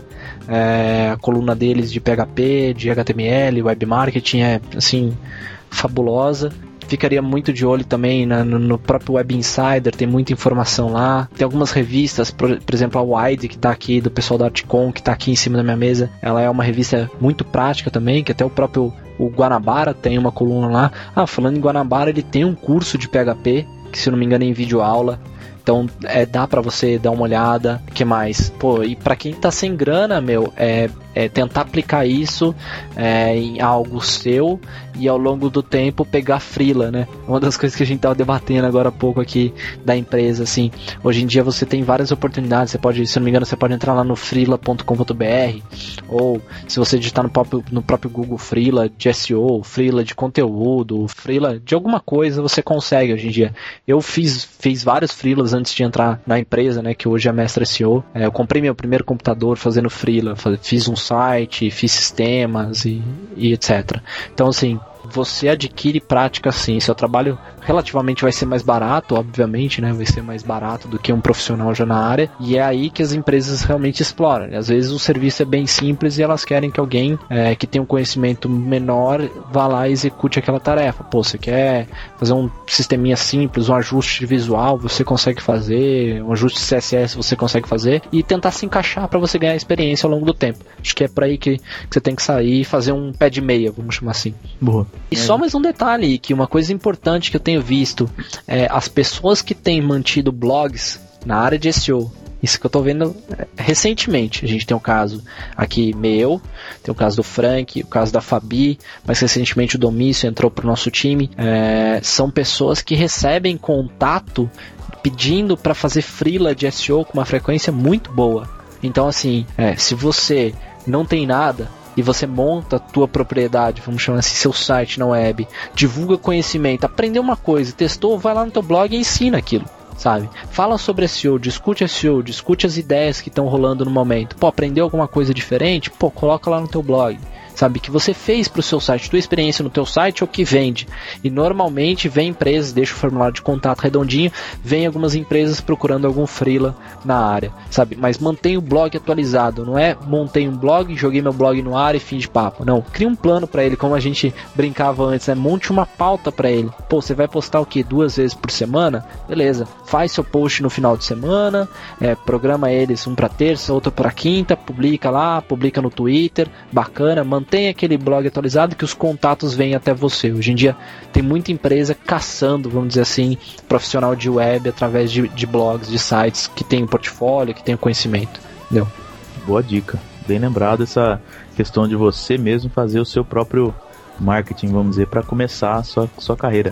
é, a coluna deles de P H P, de H T M L, Web Marketing é assim... fabulosa. Ficaria muito de olho também na, no, no próprio Web Insider, tem muita informação lá. Tem algumas revistas, por, por exemplo, a Wide, que está aqui, do pessoal da Artcom, que está aqui em cima da minha mesa. Ela é uma revista muito prática também, que até o próprio o Guanabara tem uma coluna lá. Ah, falando em Guanabara, ele tem um curso de P H P, que se eu não me engano é em videoaula. Então, é, dá pra você dar uma olhada. O que mais? Pô, e pra quem tá sem grana, meu, é, é tentar aplicar isso é, em algo seu e ao longo do tempo pegar freela, né? Uma das coisas que a gente tava debatendo agora há pouco aqui da empresa, assim. Hoje em dia você tem várias oportunidades. Você pode, se eu não me engano, você pode entrar lá no freela ponto com ponto b r, ou se você digitar no próprio, no próprio Google Freela de S E O, freela de conteúdo, freela de alguma coisa, você consegue hoje em dia. Eu fiz, fiz vários freelas antes de entrar na empresa, né, que hoje é a Mestra S E O. É, eu comprei meu primeiro computador fazendo freela, fiz um site, fiz sistemas e, e etcétera. Então, assim, você adquire prática sim. Seu trabalho relativamente vai ser mais barato, obviamente, né? Vai ser mais barato do que um profissional já na área. E é aí que as empresas realmente exploram. Às vezes o serviço é bem simples e elas querem que alguém é, que tem um conhecimento menor vá lá e execute aquela tarefa. Pô, você quer fazer um sisteminha simples, um ajuste visual, você consegue fazer, um ajuste C S S você consegue fazer e tentar se encaixar para você ganhar experiência ao longo do tempo. Acho que é por aí que, que você tem que sair e fazer um pé de meia, vamos chamar assim. Boa. E é. Só mais um detalhe, que uma coisa importante que eu tenho visto é as pessoas que têm mantido blogs na área de S E O. Isso que eu tô vendo recentemente. A gente tem um caso aqui meu, tem o caso do Frank, o caso da Fabi, mas recentemente o Domício entrou pro nosso time. É, são pessoas que recebem contato pedindo para fazer freela de S E O com uma frequência muito boa. Então, assim, é, se você não tem nada e você monta a tua propriedade, vamos chamar assim, seu site na web, divulga conhecimento, aprendeu uma coisa, testou, vai lá no teu blog e ensina aquilo, sabe? Fala sobre S E O, discute S E O, discute as ideias que estão rolando no momento. Pô, aprendeu alguma coisa diferente? Pô, coloca lá no teu blog. Sabe, que você fez para o seu site, tua experiência no teu site ou que vende. E normalmente vem empresas, deixa o formulário de contato redondinho, vem algumas empresas procurando algum freela na área, sabe? Mas mantém o blog atualizado, não é montei um blog, joguei meu blog no ar e fim de papo. Não, cria um plano para ele, como a gente brincava antes, né? Monte uma pauta para ele. Pô, você vai postar o quê? Duas vezes por semana? Beleza, faz seu post no final de semana, é, programa eles um para terça, outro para quinta, publica lá, publica no Twitter, bacana, mantém Mantém aquele blog atualizado que os contatos vêm até você. Hoje em dia tem muita empresa caçando, vamos dizer assim, profissional de web através de, de blogs, de sites que tem um portfólio, que tem um conhecimento. Entendeu? Boa dica. Bem lembrado essa questão de você mesmo fazer o seu próprio marketing, vamos dizer, para começar a sua, sua carreira.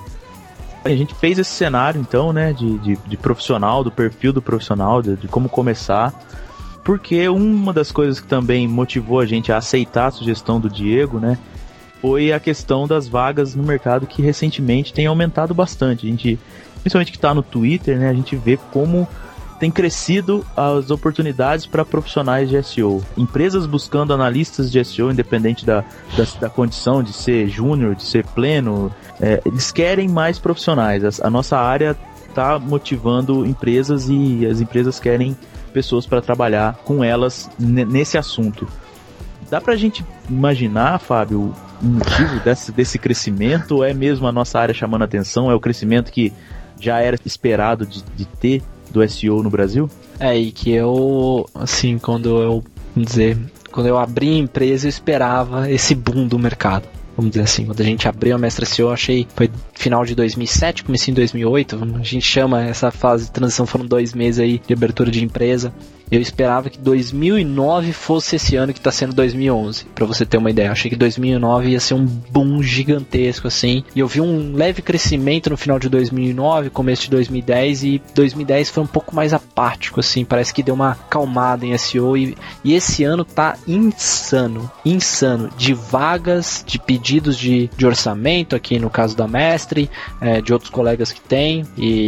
A gente fez esse cenário, então, né, de, de, de profissional, do perfil do profissional, de, de como começar. Porque uma das coisas que também motivou a gente a aceitar a sugestão do Diego, né, foi a questão das vagas no mercado que recentemente tem aumentado bastante. A gente, principalmente que está no Twitter, né, a gente vê como tem crescido as oportunidades para profissionais de S E O. Empresas buscando analistas de S E O, independente da, da, da condição de ser júnior, de ser pleno, é, eles querem mais profissionais. A, a nossa área está motivando empresas e as empresas querem pessoas para trabalhar com elas n- nesse assunto. Dá pra gente imaginar, Fábio, motivo desse, desse crescimento? Ou é mesmo a nossa área chamando a atenção? É o crescimento que já era esperado de, de ter do S E O no Brasil? É, e que eu, assim, quando eu, vamos dizer, quando eu abri a empresa, eu esperava esse boom do mercado. Vamos dizer assim, quando a gente abriu a Mestre S E O, eu achei, foi final de dois mil e sete, comecinho de dois mil e oito, a gente chama essa fase de transição, foram dois meses aí de abertura de empresa. Eu esperava que dois mil e nove fosse esse ano que está sendo dois mil e onze, pra você ter uma ideia. Eu achei que dois mil e nove ia ser um boom gigantesco, assim. E eu vi um leve crescimento no final de dois mil e nove, começo de dois mil e dez, e dois mil e dez foi um pouco mais apático, assim. Parece que deu uma acalmada em S E O. E, e esse ano tá insano, insano. De vagas, de pedidos de, de orçamento, aqui no caso da Mestre, é, de outros colegas que tem.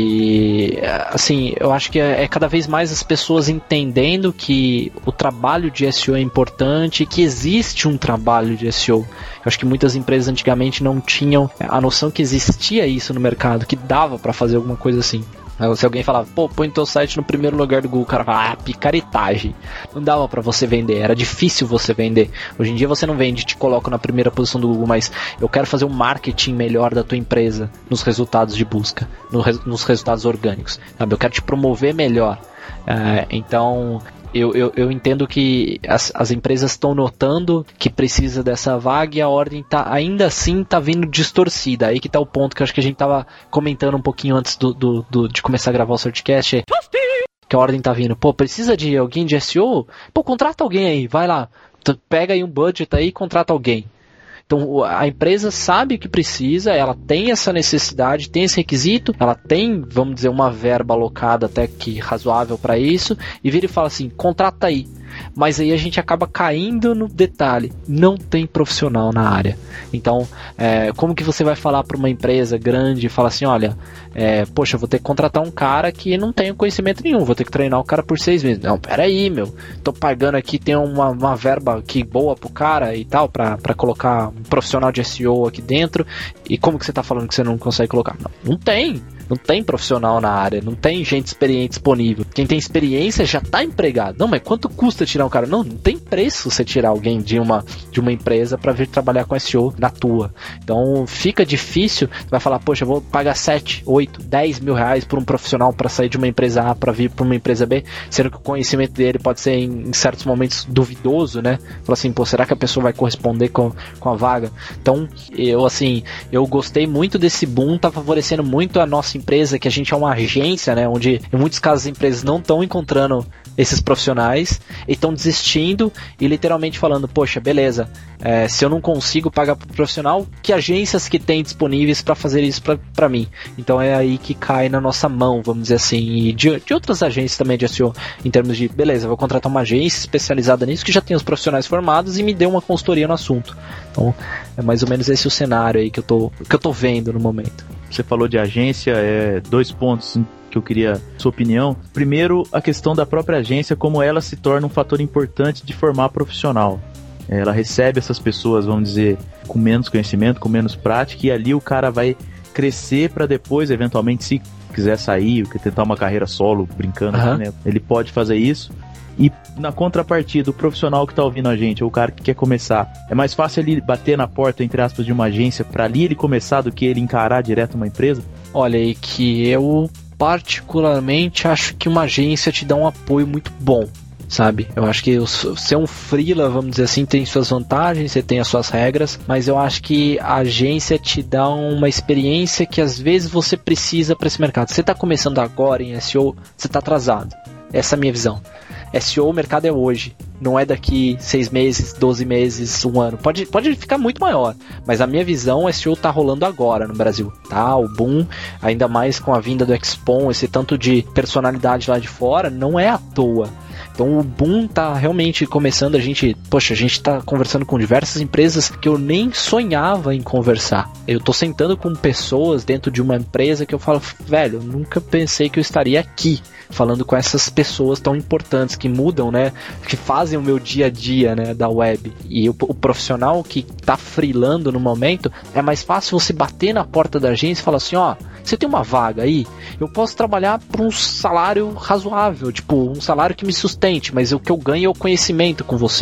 E, assim, eu acho que é, é cada vez mais as pessoas entendendo entendendo que o trabalho de S E O é importante, que existe um trabalho de S E O. Eu acho que muitas empresas antigamente não tinham a noção que existia isso no mercado, que dava para fazer alguma coisa assim. Se alguém falava, pô, põe teu site no primeiro lugar do Google, o cara fala, ah, picaretagem. Não dava pra você vender, era difícil você vender. Hoje em dia você não vende, te coloca na primeira posição do Google, mas eu quero fazer um marketing melhor da tua empresa nos resultados de busca, no, nos resultados orgânicos, sabe? Eu quero te promover melhor. Uh, então eu, eu, eu entendo que as, as empresas estão notando que precisa dessa vaga e a ordem tá, ainda assim está vindo distorcida. Aí que está o ponto que eu acho que a gente estava comentando um pouquinho antes do, do, do, de começar a gravar o Certcast, que a ordem está vindo, pô, precisa de alguém de S E O? Pô, contrata alguém aí, vai lá, pega aí um budget aí e contrata alguém. Então a empresa sabe que precisa, ela tem essa necessidade, tem esse requisito, ela tem, vamos dizer, uma verba alocada até que razoável para isso, e vira e fala assim, contrata aí. Mas aí a gente acaba caindo no detalhe, não tem profissional na área. Então, é, como que você vai falar para uma empresa grande e falar assim, olha, é, poxa, eu vou ter que contratar um cara que não tem conhecimento nenhum, vou ter que treinar o cara por seis meses. Não, peraí, meu, tô pagando aqui, tem uma, uma verba aqui boa pro cara e tal, para colocar um profissional de S E O aqui dentro, e como que você tá falando que você não consegue colocar? Não, não tem. Não tem profissional na área, não tem gente experiente disponível. Quem tem experiência já está empregado. Não, mas quanto custa tirar um cara? Não, não tem preço você tirar alguém de uma, de uma empresa para vir trabalhar com S E O na tua. Então fica difícil, você vai falar, poxa, eu vou pagar sete, oito, dez mil reais por um profissional para sair de uma empresa A para vir para uma empresa B, sendo que o conhecimento dele pode ser em, em certos momentos duvidoso, né? Fala assim, pô, será que a pessoa vai corresponder com, com a vaga? Então, eu assim, eu gostei muito desse boom, tá favorecendo muito a nossa empresa, que a gente é uma agência, né, onde em muitos casos as empresas não estão encontrando esses profissionais e estão desistindo e literalmente falando, poxa, beleza, é, se eu não consigo pagar pro profissional, que agências que tem disponíveis para fazer isso para mim? Então é aí que cai na nossa mão, vamos dizer assim, e de, de outras agências também de S E O, em termos de, beleza, vou contratar uma agência especializada nisso, que já tem os profissionais formados e me dê uma consultoria no assunto. Então é mais ou menos esse o cenário aí que eu tô, que eu tô vendo no momento. Você falou de agência, é, dois pontos que eu queria sua opinião. Primeiro, a questão da própria agência, como ela se torna um fator importante de formar profissional. Ela recebe essas pessoas, vamos dizer, com menos conhecimento, com menos prática, e ali o cara vai crescer para depois, eventualmente, se quiser sair, ou tentar uma carreira solo, brincando, uhum. né? Ele pode fazer isso. E na contrapartida, o profissional que está ouvindo a gente, ou o cara que quer começar, é mais fácil ele bater na porta, entre aspas, de uma agência para ali ele começar do que ele encarar direto uma empresa? Olha, aí que eu particularmente acho que uma agência te dá um apoio muito bom, sabe? Eu acho que ser um freela, vamos dizer assim, tem suas vantagens, você tem as suas regras, mas eu acho que a agência te dá uma experiência que às vezes você precisa para esse mercado. Você está começando agora em S E O, você está atrasado. Essa é a minha visão. S E O, o mercado é hoje, não é daqui seis meses, doze meses, um ano. Pode, pode ficar muito maior, mas a minha visão, o S E O tá rolando agora no Brasil, tá? O boom, ainda mais com a vinda do Expon, esse tanto de personalidade lá de fora, não é à toa. Então o boom tá realmente começando, a gente, poxa, a gente tá conversando com diversas empresas que eu nem sonhava em conversar. Eu tô sentando com pessoas dentro de uma empresa que eu falo, velho, eu nunca pensei que eu estaria aqui, falando com essas pessoas tão importantes que mudam, né, que fazem o meu dia a dia, né, da web. E o, o profissional que tá freelando no momento, é mais fácil você bater na porta da agência e falar assim, ó, você tem uma vaga aí? Eu posso trabalhar por um salário razoável, tipo, um salário que me sustente, mas o que eu ganho é o conhecimento com você.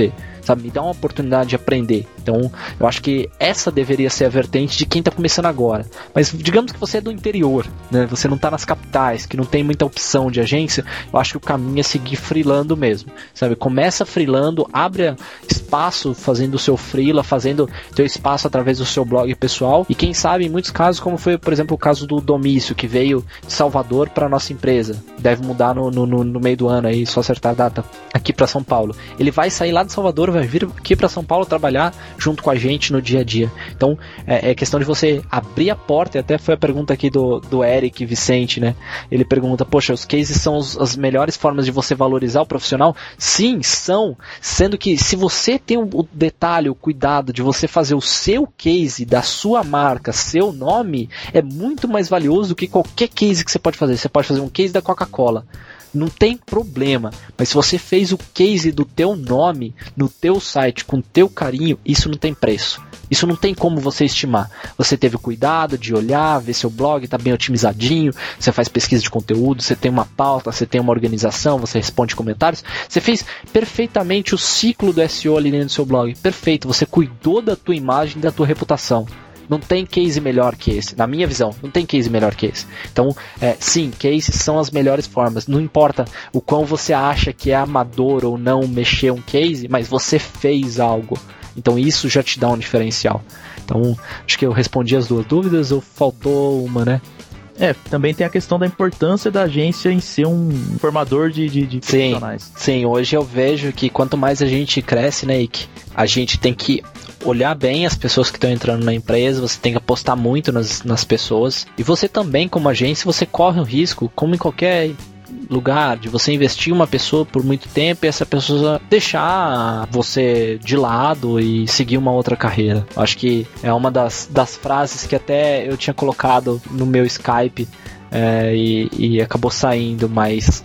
sabe? Me dá uma oportunidade de aprender. Então, eu acho que essa deveria ser a vertente de quem está começando agora. Mas digamos que você é do interior, né? Você não está nas capitais, que não tem muita opção de agência, eu acho que o caminho é seguir freelando mesmo, sabe? Começa freelando, abre espaço fazendo o seu freela, fazendo teu espaço através do seu blog pessoal, e quem sabe em muitos casos, como foi, por exemplo, o caso do Domício, que veio de Salvador para nossa empresa, deve mudar no, no, no meio do ano aí, só acertar a data, aqui para São Paulo. Ele vai sair lá de Salvador, vai vir aqui para São Paulo trabalhar junto com a gente no dia a dia. Então é, é questão de você abrir a porta, e até foi a pergunta aqui do, do Eric Vicente, né? Ele pergunta, poxa, os cases são os, as melhores formas de você valorizar o profissional? Sim, são, sendo que se você tem o, o detalhe, o cuidado de você fazer o seu case da sua marca, seu nome, é muito mais valioso do que qualquer case que você pode fazer. Você pode fazer um case da Coca-Cola, não tem problema, mas se você fez o case do teu nome no teu site com teu carinho, isso não tem preço. Isso não tem como você estimar. Você teve o cuidado de olhar, ver seu blog está bem otimizadinho, você faz pesquisa de conteúdo, você tem uma pauta, você tem uma organização, você responde comentários, você fez perfeitamente o ciclo do S E O ali dentro do seu blog. Perfeito, você cuidou da tua imagem e da tua reputação. Não tem case melhor que esse, na minha visão, não tem case melhor que esse. Então, é, sim, cases são as melhores formas. Não importa o quão você acha que é amador ou não mexer um case, mas você fez algo. Então isso já te dá um diferencial. Então, acho que eu respondi as duas dúvidas, ou faltou uma, né? É, também tem a questão da importância da agência em ser um formador de, de, de profissionais. Sim, hoje eu vejo que quanto mais a gente cresce, né, Ike, a gente tem que olhar bem as pessoas que estão entrando na empresa, você tem que apostar muito nas, nas pessoas. E você também, como agência, você corre um risco, como em qualquer lugar, de você investir em uma pessoa por muito tempo e essa pessoa deixar você de lado e seguir uma outra carreira. Acho que é uma das, das frases que até eu tinha colocado no meu Skype é, e, e acabou saindo, mas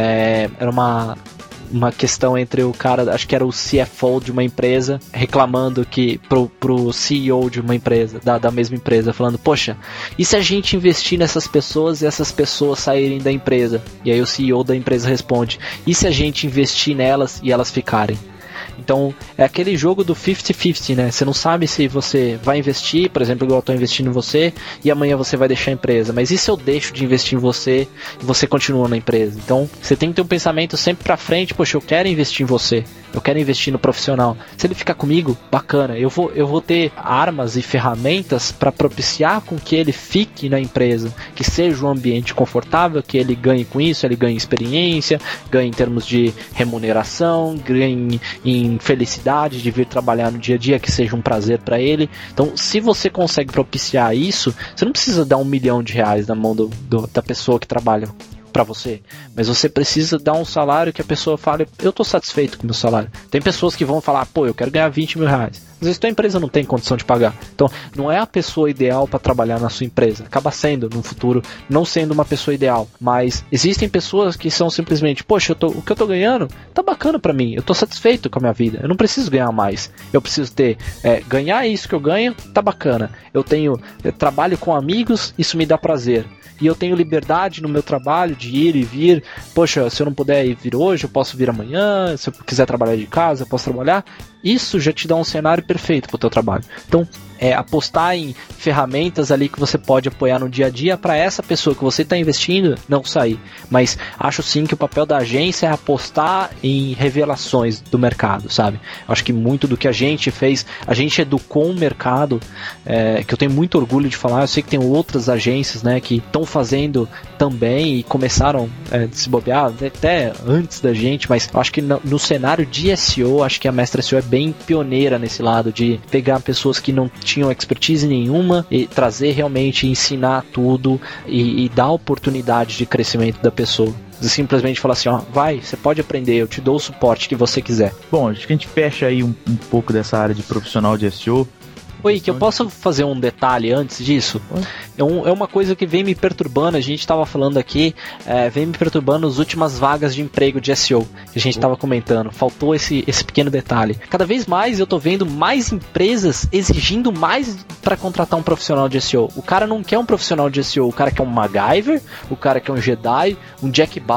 é, era uma... uma questão entre o cara, acho que era o C F O de uma empresa, reclamando que pro, pro C E O de uma empresa, da, da mesma empresa, falando, poxa, e se a gente investir nessas pessoas e essas pessoas saírem da empresa? E aí o C E O da empresa responde, e se a gente investir nelas e elas ficarem? Então, é aquele jogo do cinquenta cinquenta, né? Você não sabe se você vai investir, por exemplo, igual eu estou investindo em você, e amanhã você vai deixar a empresa. Mas e se eu deixo de investir em você e você continua na empresa? Então, você tem que ter um pensamento sempre pra frente, poxa, eu quero investir em você, eu quero investir no profissional. Se ele ficar comigo, bacana, eu vou, eu vou ter armas e ferramentas para propiciar com que ele fique na empresa, que seja um ambiente confortável, que ele ganhe com isso, ele ganhe experiência, ganhe em termos de remuneração, ganhe em felicidade de vir trabalhar no dia a dia, que seja um prazer para ele. Então, se você consegue propiciar isso, você não precisa dar um milhão de reais na mão do, do, da pessoa que trabalha para você, mas você precisa dar um salário que a pessoa fale, eu tô satisfeito com o meu salário. Tem pessoas que vão falar, pô, eu quero ganhar vinte mil reais. Às vezes tua empresa não tem condição de pagar. Então, não é a pessoa ideal para trabalhar na sua empresa. Acaba sendo, no futuro, não sendo uma pessoa ideal. Mas existem pessoas que são simplesmente, poxa, eu tô, o que eu tô ganhando tá bacana para mim. Eu tô satisfeito com a minha vida. Eu não preciso ganhar mais. Eu preciso ter, é, ganhar isso que eu ganho, tá bacana. Eu tenho, eu trabalho com amigos, isso me dá prazer. E eu tenho liberdade no meu trabalho de ir e vir. Poxa, se eu não puder ir vir hoje, eu posso vir amanhã. Se eu quiser trabalhar de casa, eu posso trabalhar. Isso já te dá um cenário perfeito para o teu trabalho. Então, é apostar em ferramentas ali que você pode apoiar no dia a dia para essa pessoa que você está investindo não sair. Mas acho sim que o papel da agência é apostar em revelações do mercado, sabe? Acho que muito do que a gente fez, a gente educou um mercado é, que eu tenho muito orgulho de falar. Eu sei que tem outras agências, né, que estão fazendo também e começaram é, a se bobear até antes da gente, mas acho que no, no cenário de S E O, acho que a Mestre S E O é bem pioneira nesse lado de pegar pessoas que não tinham expertise nenhuma e trazer realmente, ensinar tudo e, e dar oportunidade de crescimento da pessoa. Simplesmente falar assim, ó, vai, você pode aprender, eu te dou o suporte que você quiser. Bom, acho que a gente fecha aí um, um pouco dessa área de profissional de S E O. Oi, que eu posso fazer um detalhe antes disso? É, um, é uma coisa que vem me perturbando, a gente estava falando aqui, é, vem me perturbando as últimas vagas de emprego de S E O, que a gente estava comentando, faltou esse, esse pequeno detalhe. Cada vez mais eu tô vendo mais empresas exigindo mais para contratar um profissional de S E O. O cara não quer um profissional de S E O, o cara quer um MacGyver, o cara quer um Jedi, um Jack Bauer,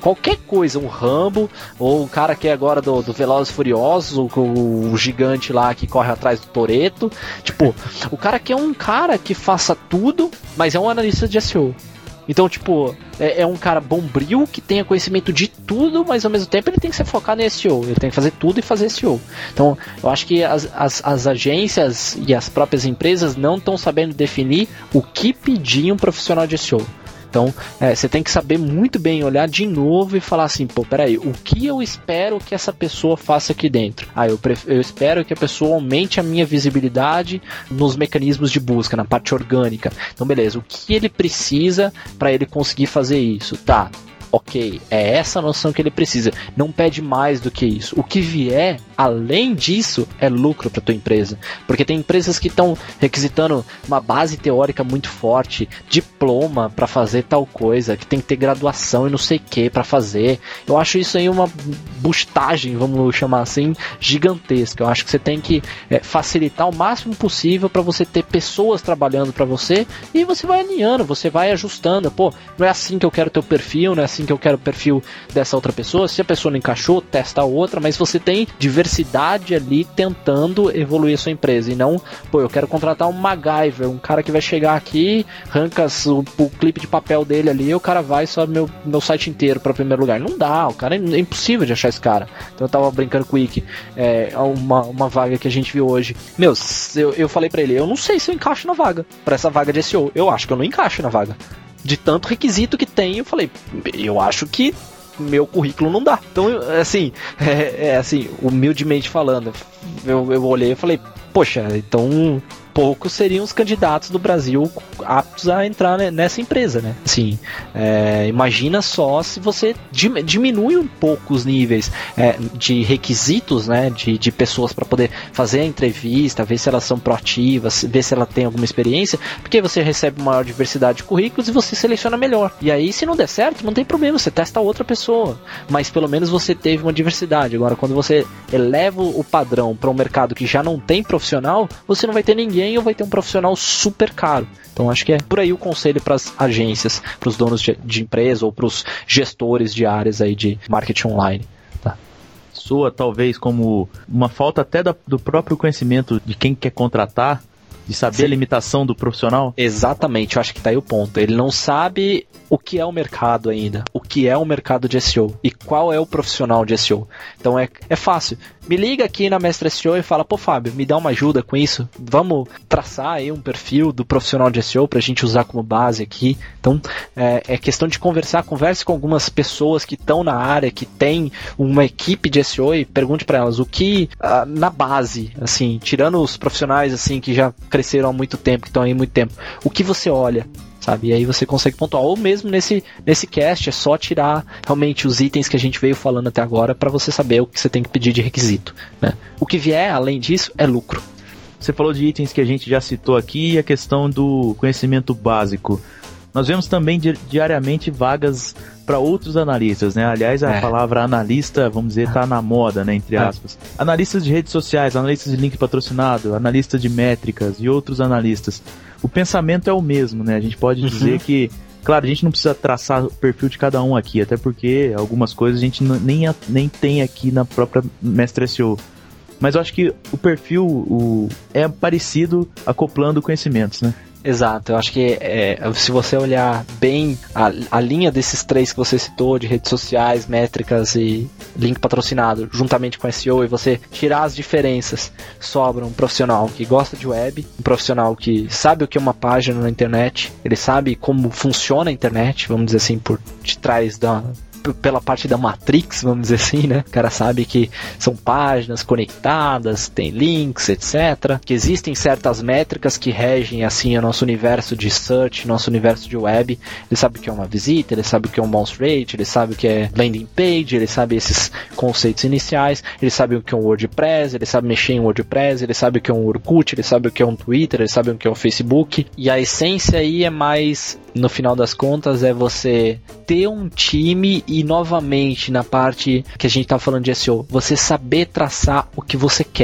qualquer coisa, um Rambo, ou o cara que é agora do, do Velozes e Furiosos, o, o gigante lá que corre atrás do Toretto. Tipo, o cara que é um cara que faça tudo, mas é um analista de S E O. Então, tipo, é, é um cara bombril que tenha conhecimento de tudo, mas ao mesmo tempo ele tem que ser focado em S E O. Ele tem que fazer tudo e fazer S E O. Então, eu acho que as, as, as agências e as próprias empresas não estão sabendo definir o que pedir um profissional de S E O. Então, é, você tem que saber muito bem, olhar de novo e falar assim, pô, peraí, o que eu espero que essa pessoa faça aqui dentro? Ah, eu, pref- eu espero que a pessoa aumente a minha visibilidade nos mecanismos de busca, na parte orgânica. Então, beleza, o que ele precisa para ele conseguir fazer isso? Tá, ok, é essa a noção que ele precisa. Não pede mais do que isso. O que vier, além disso, é lucro para tua empresa. Porque tem empresas que estão requisitando uma base teórica muito forte, diploma para fazer tal coisa, que tem que ter graduação e não sei o que para fazer. Eu acho isso aí uma bustagem, vamos chamar assim, gigantesca. Eu acho que você tem que é, facilitar o máximo possível para você ter pessoas trabalhando para você e você vai alinhando, você vai ajustando. Pô, não é assim que eu quero teu perfil, não é assim que eu quero o perfil dessa outra pessoa. Se a pessoa não encaixou, testa a outra, mas você tem diversidade ali tentando evoluir a sua empresa e não, pô, eu quero contratar um MacGyver, um cara que vai chegar aqui, arranca o, o clipe de papel dele ali e o cara vai só meu, meu site inteiro para o primeiro lugar. Não dá, o cara é, é impossível de achar esse cara. Então eu tava brincando com o Wiki, é, uma, uma vaga que a gente viu hoje. Meu, eu, eu falei para ele, eu não sei se eu encaixo na vaga, para essa vaga de S E O, eu acho que eu não encaixo na vaga. De tanto requisito que tem, eu falei, eu acho que meu currículo não dá. Então, assim, é, é assim, humildemente falando, eu, eu olhei e falei, poxa, então poucos seriam os candidatos do Brasil aptos a entrar nessa empresa, né? Assim, é, imagina só se você diminui um pouco os níveis é, de requisitos, né? De, de pessoas para poder fazer a entrevista, ver se elas são proativas, ver se ela tem alguma experiência, porque você recebe maior diversidade de currículos e você seleciona melhor. E aí, se não der certo, não tem problema, você testa outra pessoa, mas pelo menos você teve uma diversidade. Agora, quando você eleva o padrão para um mercado que já não tem profissional, você não vai ter ninguém ou vai ter um profissional super caro. Então acho que é por aí o conselho para as agências, para os donos de, de empresa ou para os gestores de áreas aí de marketing online. Tá? Soa talvez como uma falta até da, do próprio conhecimento de quem quer contratar, de saber Sim. a limitação do profissional? Exatamente, eu acho que tá aí o ponto. Ele não sabe o que é o mercado ainda, o que é o mercado de S E O e qual é o profissional de S E O. Então é, é fácil. Me liga aqui na Mestre S E O e fala, pô Fábio, me dá uma ajuda com isso. Vamos traçar aí um perfil do profissional de S E O pra gente usar como base aqui. Então é, é questão de conversar, converse com algumas pessoas que estão na área, que tem uma equipe de S E O e pergunte para elas o que, ah, na base, assim, tirando os profissionais assim que já cresceram há muito tempo, que estão aí há muito tempo, o que você olha, sabe? E aí você consegue pontuar. Ou mesmo nesse, nesse cast, é só tirar realmente os itens que a gente veio falando até agora para você saber o que você tem que pedir de requisito, né? O que vier, além disso, é lucro. Você falou de itens que a gente já citou aqui e a questão do conhecimento básico. Nós vemos também di- diariamente vagas para outros analistas, né? Aliás, a é. palavra analista, vamos dizer, está na moda, né? Entre aspas. É. Analistas de redes sociais, analistas de link patrocinado, analistas de métricas e outros analistas. O pensamento é o mesmo, né? A gente pode uhum. dizer que, claro, a gente não precisa traçar o perfil de cada um aqui, até porque algumas coisas a gente nem, nem tem aqui na própria Mestre S E O. Mas eu acho que o perfil o, é parecido acoplando conhecimentos, né? Exato, eu acho que é, se você olhar bem a, a linha desses três que você citou, de redes sociais, métricas e link patrocinado, juntamente com S E O, e você tirar as diferenças, sobra um profissional que gosta de web, um profissional que sabe o que é uma página na internet, ele sabe como funciona a internet, vamos dizer assim, por detrás da... pela parte da Matrix, vamos dizer assim, né? O cara sabe que são páginas conectadas, tem links, etcétera. Que existem certas métricas que regem, assim, o nosso universo de search, nosso universo de web. Ele sabe o que é uma visita, ele sabe o que é um bounce rate, ele sabe o que é landing page, ele sabe esses conceitos iniciais, ele sabe o que é um WordPress, ele sabe mexer em WordPress, ele sabe o que é um Orkut, ele sabe o que é um Twitter, ele sabe o que é um Facebook. E a essência aí é mais, no final das contas, é você ter um time. E novamente, na parte que a gente está falando de S E O, você saber traçar o que você quer.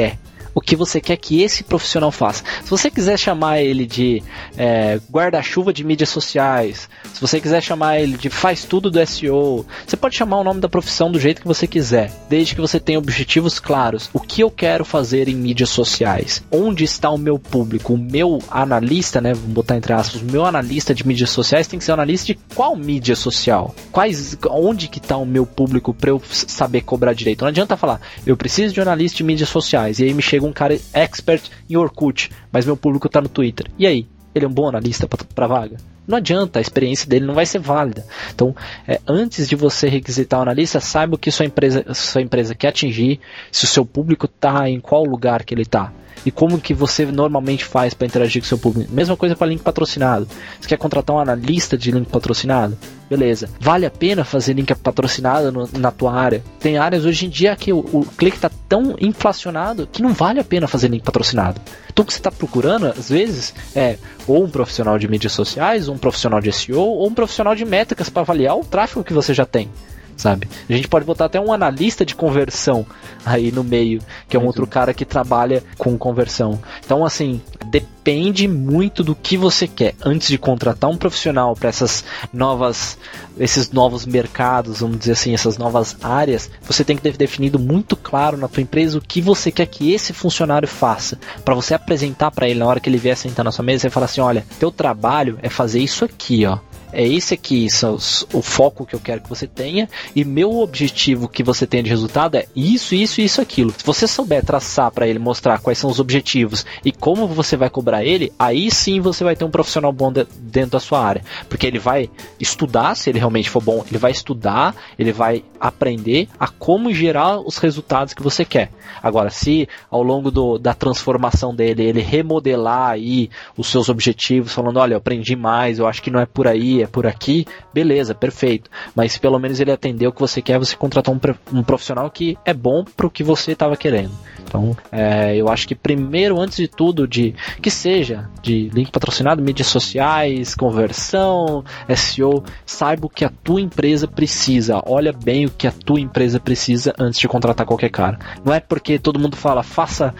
o que você quer que esse profissional faça. Se você quiser chamar ele de é, guarda-chuva de mídias sociais, se você quiser chamar ele de faz tudo do S E O, você pode chamar o nome da profissão do jeito que você quiser, desde que você tenha objetivos claros. O que eu quero fazer em mídias sociais? Onde está o meu público? O meu analista, né, vamos botar entre aspas, o meu analista de mídias sociais tem que ser um analista de qual mídia social? Quais, onde que está o meu público para eu saber cobrar direito? Não adianta falar, eu preciso de um analista de mídias sociais, e aí me chega um cara expert em Orkut, mas meu público está no Twitter. E aí? Ele é um bom analista para vaga? Não adianta, a experiência dele não vai ser válida. Então, é, antes de você requisitar o analista, saiba o que sua empresa, sua empresa quer atingir, se o seu público está em qual lugar que ele está. E como que você normalmente faz para interagir com o seu público. Mesma coisa para link patrocinado. Você quer contratar um analista de link patrocinado? Beleza. Vale a pena fazer link patrocinado no, na tua área? Tem áreas hoje em dia que o, o clique está tão inflacionado que não vale a pena fazer link patrocinado. Então o que você está procurando, às vezes, é ou um profissional de mídias sociais, ou um profissional de S E O, ou um profissional de métricas para avaliar o tráfego que você já tem. Sabe? A gente pode botar até um analista de conversão aí no meio, que é um outro cara que trabalha com conversão. Então, assim, depende muito do que você quer. Antes de contratar um profissional para essas novas, esses novos mercados, vamos dizer assim, essas novas áreas, você tem que ter definido muito claro na tua empresa o que você quer que esse funcionário faça, para você apresentar para ele na hora que ele vier sentar na sua mesa e falar assim, olha, teu trabalho é fazer isso aqui, ó. É esse aqui, são os, o foco que eu quero que você tenha, e meu objetivo que você tenha de resultado é isso, isso e isso, aquilo. Se você souber traçar para ele, mostrar quais são os objetivos e como você vai cobrar ele, aí sim você vai ter um profissional bom de, dentro da sua área, porque ele vai estudar, se ele realmente for bom, ele vai estudar, ele vai aprender a como gerar os resultados que você quer. Agora, se ao longo do, da transformação dele, ele remodelar aí os seus objetivos, falando, olha, eu aprendi mais, eu acho que não é por aí, é por aqui, beleza, perfeito. Mas se pelo menos ele atender o que você quer, você contratar um, um profissional que é bom para o que você estava querendo. Então, é, eu acho que primeiro, antes de tudo, de que seja de link patrocinado, mídias sociais, conversão, S E O, saiba o que a tua empresa precisa. Olha bem o que a tua empresa precisa antes de contratar qualquer cara. Não é porque todo mundo fala, faça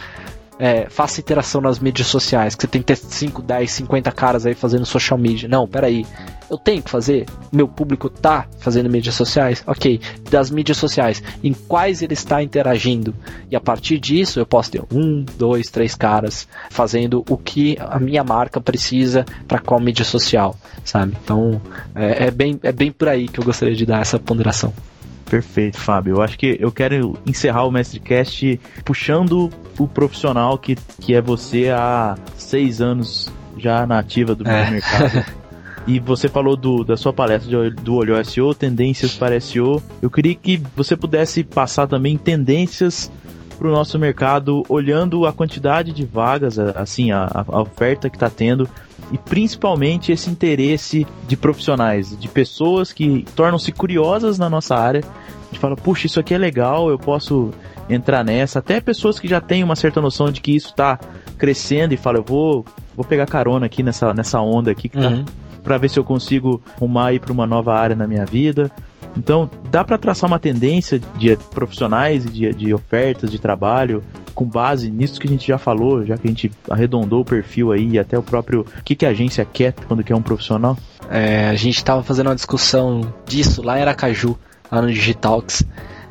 É, faça interação nas mídias sociais, que você tem que ter cinco, dez, cinquenta caras aí fazendo social media. Não, peraí, eu tenho que fazer? Meu público tá fazendo mídias sociais? Ok, das mídias sociais, em quais ele está interagindo? E a partir disso eu posso ter um, dois, três caras fazendo o que a minha marca precisa para qual mídia social, sabe? Então é, é, bem, é bem por aí que eu gostaria de dar essa ponderação. Perfeito, Fábio. Eu acho que eu quero encerrar o MestreCast puxando o profissional que, que é você há seis anos já na ativa do é. mercado. E você falou do, da sua palestra do Olhou S E O, tendências para S E O. Eu queria que você pudesse passar também tendências para o nosso mercado, olhando a quantidade de vagas, assim, a, a oferta que está tendo, e principalmente esse interesse de profissionais, de pessoas que tornam-se curiosas na nossa área. A gente fala, puxa, isso aqui é legal, eu posso entrar nessa. Até pessoas que já têm uma certa noção de que isso está crescendo e falam, eu vou, vou pegar carona aqui nessa, nessa onda aqui, que uhum. tá, para ver se eu consigo arrumar aí para uma nova área na minha vida. Então, dá para traçar uma tendência de profissionais e de, de ofertas de trabalho com base nisso que a gente já falou, já que a gente arredondou o perfil aí, e até o próprio o que, que a agência quer quando quer um profissional? É, a gente estava fazendo uma discussão disso lá em Aracaju, lá no Digitalks,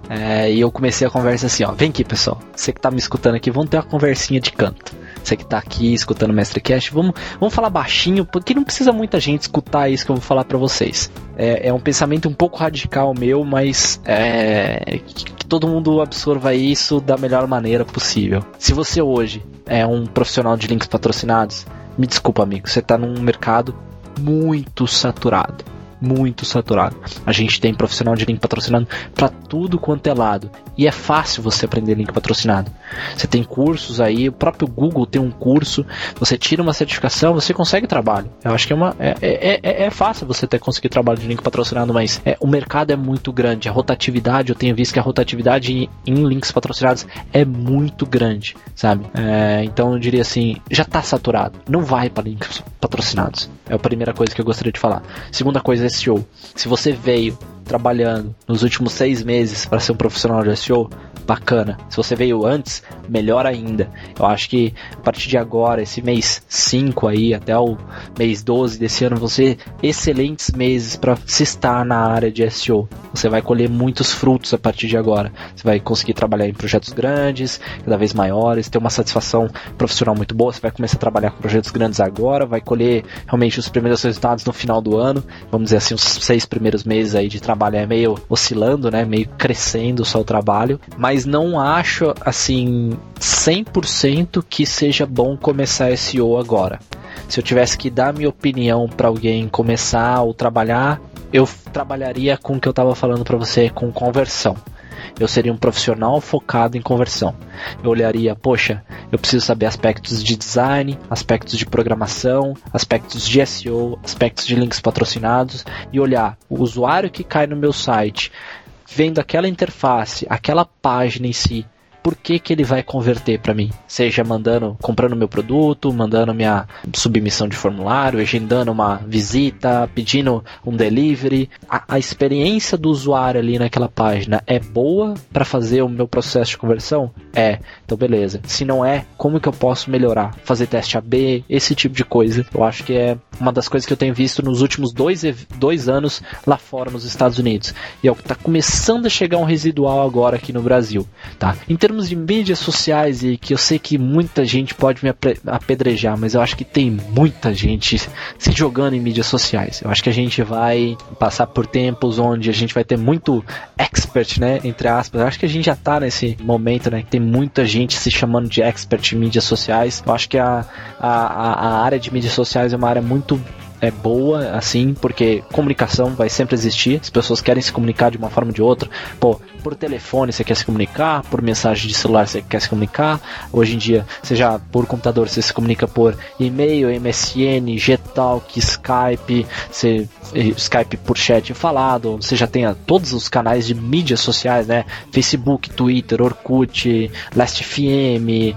é, e eu comecei a conversa assim, ó, vem aqui pessoal, você que tá me escutando aqui, vamos ter uma conversinha de canto. Você que tá aqui escutando o MestreCast, vamos, vamos falar baixinho, porque não precisa muita gente escutar isso que eu vou falar pra vocês. É, é um pensamento um pouco radical meu, mas é, que, que todo mundo absorva isso da melhor maneira possível. Se você hoje é um profissional de links patrocinados, me desculpa amigo, você tá num mercado muito saturado. Muito saturado. A gente tem profissional de link patrocinado para tudo quanto é lado. E é fácil você aprender link patrocinado. Você tem cursos aí, o próprio Google tem um curso, você tira uma certificação, você consegue trabalho. Eu acho que é, uma, é, é, é, é fácil você ter conseguido trabalho de link patrocinado, mas é, o mercado é muito grande. A rotatividade, eu tenho visto que a rotatividade em, em links patrocinados é muito grande, sabe? É, então eu diria assim, já está saturado. Não vai para links patrocinados. É a primeira coisa que eu gostaria de falar. Segunda coisa, S E O. Se você veio trabalhando nos últimos seis meses para ser um profissional de S E O, bacana. Se você veio antes, melhor ainda. Eu acho que a partir de agora, esse mês cinco aí, até o mês doze desse ano, vão ser excelentes meses para se estar na área de S E O. Você vai colher muitos frutos a partir de agora. Você vai conseguir trabalhar em projetos grandes, cada vez maiores, ter uma satisfação profissional muito boa. Você vai começar a trabalhar com projetos grandes agora, vai colher realmente os primeiros resultados no final do ano. Vamos dizer assim, os seis primeiros meses aí de trabalho é meio oscilando, né? Meio crescendo só o trabalho. Mas não acho, assim, cem por cento que seja bom começar S E O agora. Se eu tivesse que dar minha opinião para alguém começar ou trabalhar, eu trabalharia com o que eu estava falando para você, com conversão. Eu seria um profissional focado em conversão. Eu olharia, poxa, eu preciso saber aspectos de design, aspectos de programação, aspectos de S E O, aspectos de links patrocinados, e olhar o usuário que cai no meu site, vendo aquela interface, aquela página em si, por que que ele vai converter para mim? Seja mandando, comprando meu produto, mandando minha submissão de formulário, agendando uma visita, pedindo um delivery. A, a experiência do usuário ali naquela página é boa para fazer o meu processo de conversão? É. Então beleza. Se não é, como que eu posso melhorar? Fazer teste A B, esse tipo de coisa. Eu acho que é uma das coisas que eu tenho visto nos últimos dois, dois anos lá fora nos Estados Unidos. E é o que está começando a chegar um residual agora aqui no Brasil. Tá? Em termos de mídias sociais, e que eu sei que muita gente pode me apedrejar, mas eu acho que tem muita gente se jogando em mídias sociais. Eu acho que a gente vai passar por tempos onde a gente vai ter muito expert, né, entre aspas. Eu acho que a gente já tá nesse momento, né, que tem muita gente se chamando de expert em mídias sociais. Eu acho que a, a, a área de mídias sociais é uma área muito é boa, assim, porque comunicação vai sempre existir, as pessoas querem se comunicar de uma forma ou de outra. Pô, por telefone você quer se comunicar, por mensagem de celular você quer se comunicar, hoje em dia, seja por computador, você se comunica por e-mail, M S N, Gtalk, Skype, você, Skype por chat falado, você já tem todos os canais de mídias sociais, né, Facebook, Twitter, Orkut, Last F M,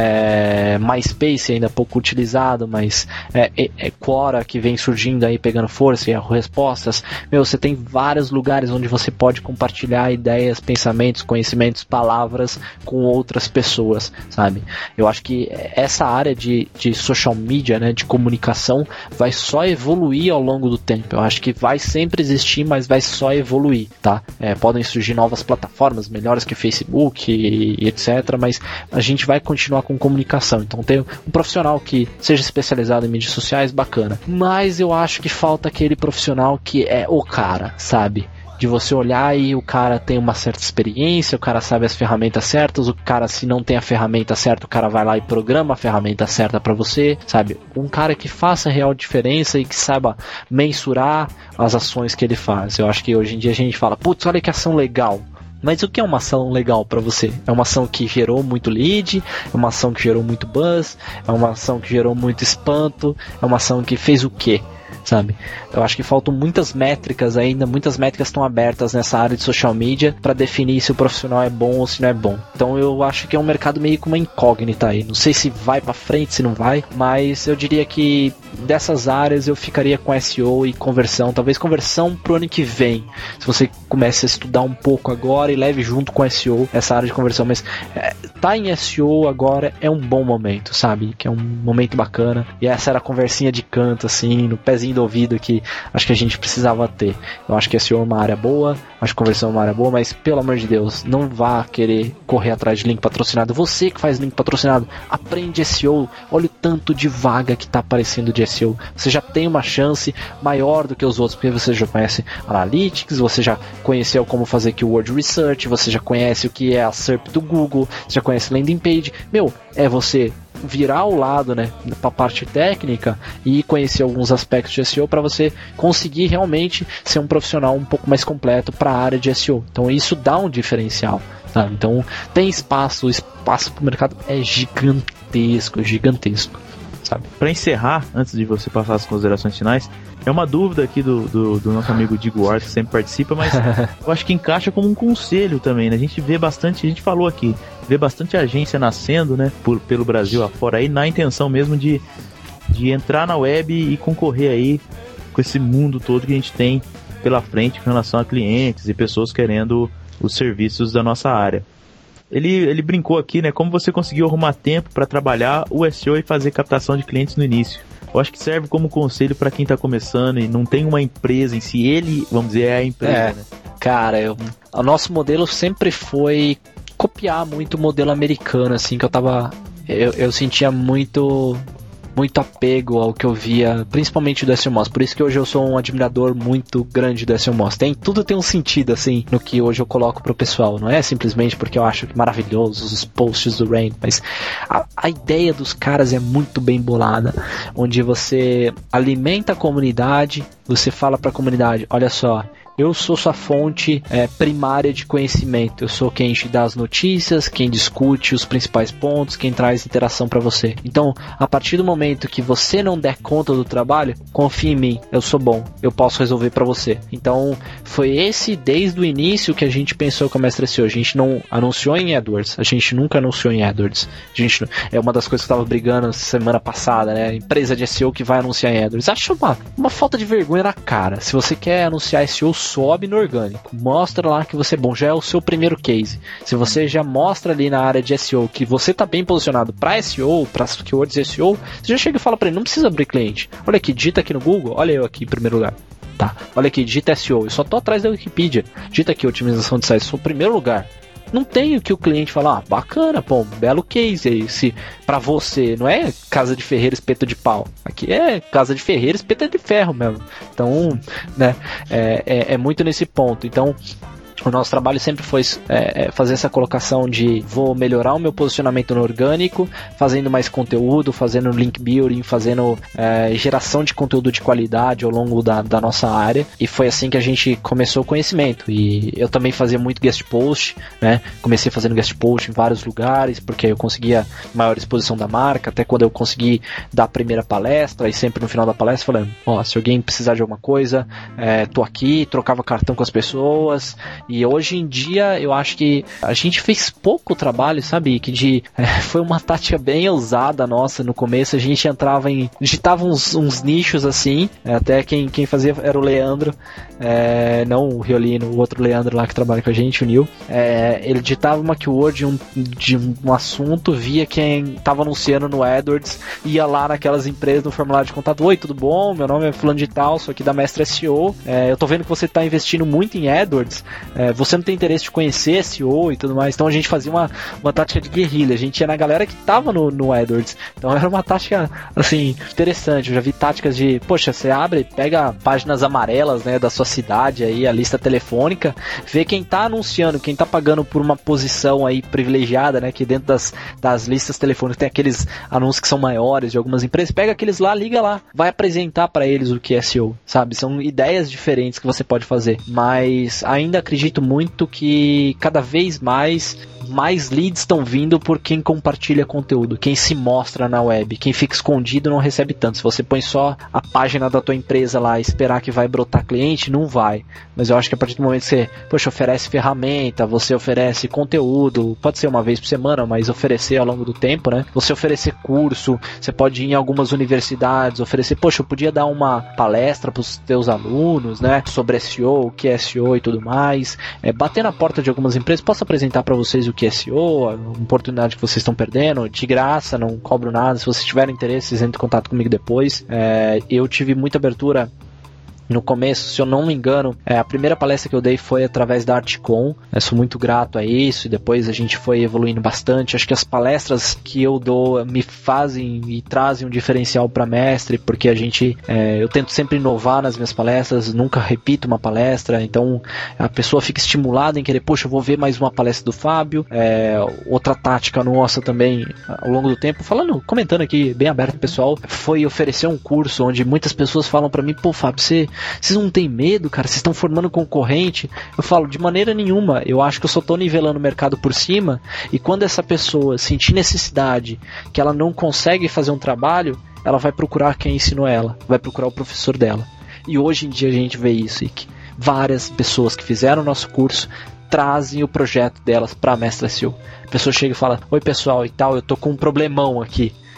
é, MySpace ainda pouco utilizado, mas é, é, é Quora, que vem surgindo aí, pegando força, e respostas. Meu, você tem vários lugares onde você pode compartilhar ideias, pensamentos, conhecimentos, palavras com outras pessoas, sabe? Eu acho que essa área de, de social media, né, de comunicação, vai só evoluir ao longo do tempo. Eu acho que vai sempre existir, mas vai só evoluir, tá? É, podem surgir novas plataformas, melhores que Facebook e, e etcétera, mas a gente vai continuar com comunicação. Então tem um profissional que seja especializado em mídias sociais, bacana. Mas Mas eu acho que falta aquele profissional que é o cara, sabe? De você olhar e o cara tem uma certa experiência, o cara sabe as ferramentas certas, o cara, se não tem a ferramenta certa, o cara vai lá e programa a ferramenta certa pra você, sabe? Um cara que faça real diferença e que saiba mensurar as ações que ele faz. Eu acho que hoje em dia a gente fala, putz, olha que ação legal. Mas o que é uma ação legal para você? É uma ação que gerou muito lead? É uma ação que gerou muito buzz? É uma ação que gerou muito espanto? É uma ação que fez o quê? Sabe? Eu acho que faltam muitas métricas ainda, muitas métricas estão abertas nessa área de social media para definir se o profissional é bom ou se não é bom. Então eu acho que é um mercado meio com uma incógnita aí. Não sei se vai para frente, se não vai, mas eu diria que dessas áreas eu ficaria com S E O e conversão. Talvez conversão pro ano que vem. Se você comece a estudar um pouco agora e leve junto com S E O essa área de conversão, mas é, tá em S E O agora é um bom momento, sabe? Que é um momento bacana. E essa era a conversinha de canto, assim, no pezinho do ouvido que acho que a gente precisava ter. Eu acho que S E O é uma área boa, acho que conversão é uma área boa, mas pelo amor de Deus, não vá querer correr atrás de link patrocinado. Você que faz link patrocinado, aprende S E O, olha o tanto de vaga que está aparecendo de S E O. Você já tem uma chance maior do que os outros, porque você já conhece Analytics, você já conheceu como fazer Keyword Research, você já conhece o que é a S E R P do Google, você já conhece Landing Page. Meu, é você virar o lado, né, para a parte técnica e conhecer alguns aspectos de S E O para você conseguir realmente ser um profissional um pouco mais completo para a área de S E O. Então isso dá um diferencial, tá? Então tem espaço, o espaço para o mercado é gigantesco, gigantesco, sabe? Para encerrar, antes de você passar as considerações finais, é uma dúvida aqui do, do, do nosso amigo Digo Ward, que sempre participa, mas eu acho que encaixa como um conselho também, né? A gente vê bastante, a gente falou aqui, vê bastante agência nascendo, né, por, pelo Brasil afora aí, na intenção mesmo de, de entrar na web e concorrer aí com esse mundo todo que a gente tem pela frente com relação a clientes e pessoas querendo os serviços da nossa área. Ele, ele brincou aqui, né? Como você conseguiu arrumar tempo para trabalhar o S E O e fazer captação de clientes no início? Eu acho que serve como conselho para quem tá começando e não tem uma empresa em si. Ele, vamos dizer, é a empresa, é, né? Cara, eu, o nosso modelo sempre foi copiar muito o modelo americano, assim, que eu tava... Eu, eu sentia muito... muito apego ao que eu via, principalmente do S E O Moz. Por isso que hoje eu sou um admirador muito grande do S E O Moz. Tem, tudo tem um sentido, assim, no que hoje eu coloco pro pessoal. Não é simplesmente porque eu acho maravilhoso os posts do Rain, mas a, a ideia dos caras é muito bem bolada, onde você alimenta a comunidade, você fala pra comunidade, olha só, eu sou sua fonte é, primária de conhecimento. Eu sou quem te dá as notícias, quem discute os principais pontos, quem traz interação para você. Então, a partir do momento que você não der conta do trabalho, confie em mim, eu sou bom, eu posso resolver para você. Então, foi esse desde o início que a gente pensou com a Mestre S E O. A gente não anunciou em AdWords, a gente nunca anunciou em AdWords. A gente, é uma das coisas que eu tava brigando semana passada, né? Empresa de S E O que vai anunciar em AdWords. Acho uma, uma falta de vergonha na cara. Se você quer anunciar S E O, sobe no orgânico, mostra lá que você é bom, já é o seu primeiro case. Se você já mostra ali na área de S E O que você está bem posicionado para S E O, para keywords S E O, você já chega e fala para ele, não precisa abrir cliente, olha aqui, digita aqui no Google, olha eu aqui em primeiro lugar, tá, olha aqui, digita S E O, eu só tô atrás da Wikipedia, digita aqui otimização de sites, sou o primeiro lugar. Não tem o que o cliente falar, ah, bacana, pô, belo case aí, se pra você, não é casa de ferreiro, espeto de pau, aqui é casa de ferreiro, espeto de ferro mesmo, então, né, é, é, é muito nesse ponto, então, o nosso trabalho sempre foi é, fazer essa colocação de vou melhorar o meu posicionamento no orgânico, fazendo mais conteúdo, fazendo link building, fazendo é, geração de conteúdo de qualidade ao longo da, da nossa área, e foi assim que a gente começou o conhecimento. E eu também fazia muito guest post, né? Comecei fazendo guest post em vários lugares, porque eu conseguia maior exposição da marca, até quando eu consegui dar a primeira palestra, e sempre no final da palestra falando, ó, oh, se alguém precisar de alguma coisa, é, tô aqui, trocava cartão com as pessoas. E hoje em dia eu acho que a gente fez pouco trabalho, sabe? Que de, é, foi uma tática bem ousada nossa no começo. A gente entrava em. digitava uns, uns nichos assim. Até quem, quem fazia era o Leandro, é, não o Riolino, o outro Leandro lá que trabalha com a gente, o Nil. É, ele digitava uma keyword de um, de um assunto, via quem estava anunciando no AdWords, ia lá naquelas empresas no formulário de contato: oi, tudo bom? Meu nome é fulano de tal, sou aqui da Mestre S E O. É, eu tô vendo que você está investindo muito em AdWords. É, você não tem interesse de conhecer S E O e tudo mais. Então a gente fazia uma, uma tática de guerrilha. A gente ia na galera que tava no, no AdWords. Então era uma tática, assim, interessante. Eu já vi táticas de, poxa, você abre, pega páginas amarelas, né, da sua cidade aí, a lista telefônica, vê quem tá anunciando, quem tá pagando por uma posição aí privilegiada, né, que dentro das, das listas telefônicas tem aqueles anúncios que são maiores de algumas empresas, pega aqueles lá, liga lá, vai apresentar para eles o que é S E O, sabe? São ideias diferentes que você pode fazer, mas ainda acredito muito que cada vez mais mais leads estão vindo por quem compartilha conteúdo, quem se mostra na web. Quem fica escondido não recebe tanto. Se você põe só a página da tua empresa lá e esperar que vai brotar cliente, não vai. Mas eu acho que a partir do momento que você, poxa, oferece ferramenta, você oferece conteúdo, pode ser uma vez por semana, mas oferecer ao longo do tempo, né? Você oferecer curso, você pode ir em algumas universidades, oferecer, poxa, eu podia dar uma palestra para os teus alunos, né? Sobre S E O, o que é S E O e tudo mais. É, bater na porta de algumas empresas, posso apresentar para vocês o que é S E O, a oportunidade que vocês estão perdendo, de graça, não cobro nada. Se vocês tiverem interesse, vocês entrem em contato comigo depois. É, eu tive muita abertura no começo, se eu não me engano, é, a primeira palestra que eu dei foi através da Articon. Eu sou muito grato a isso, e depois a gente foi evoluindo bastante. Acho que as palestras que eu dou me fazem e trazem um diferencial para mestre, porque a gente, é, eu tento sempre inovar nas minhas palestras, nunca repito uma palestra, então a pessoa fica estimulada em querer, poxa, eu vou ver mais uma palestra do Fábio. É, outra tática nossa também, ao longo do tempo, falando, comentando aqui, bem aberto pessoal, foi oferecer um curso onde muitas pessoas falam para mim, pô, Fábio, você Vocês não tem medo, cara? Vocês estão formando concorrente? Eu falo, de maneira nenhuma. Eu acho que eu só estou nivelando o mercado por cima, e quando essa pessoa sentir necessidade, que ela não consegue fazer um trabalho, ela vai procurar quem ensinou ela, vai procurar o professor dela. E hoje em dia a gente vê isso, Ike. Várias pessoas que fizeram o nosso curso trazem o projeto delas para a Mestre S E O. A pessoa chega e fala, oi pessoal e tal, eu tô com um problemão aqui.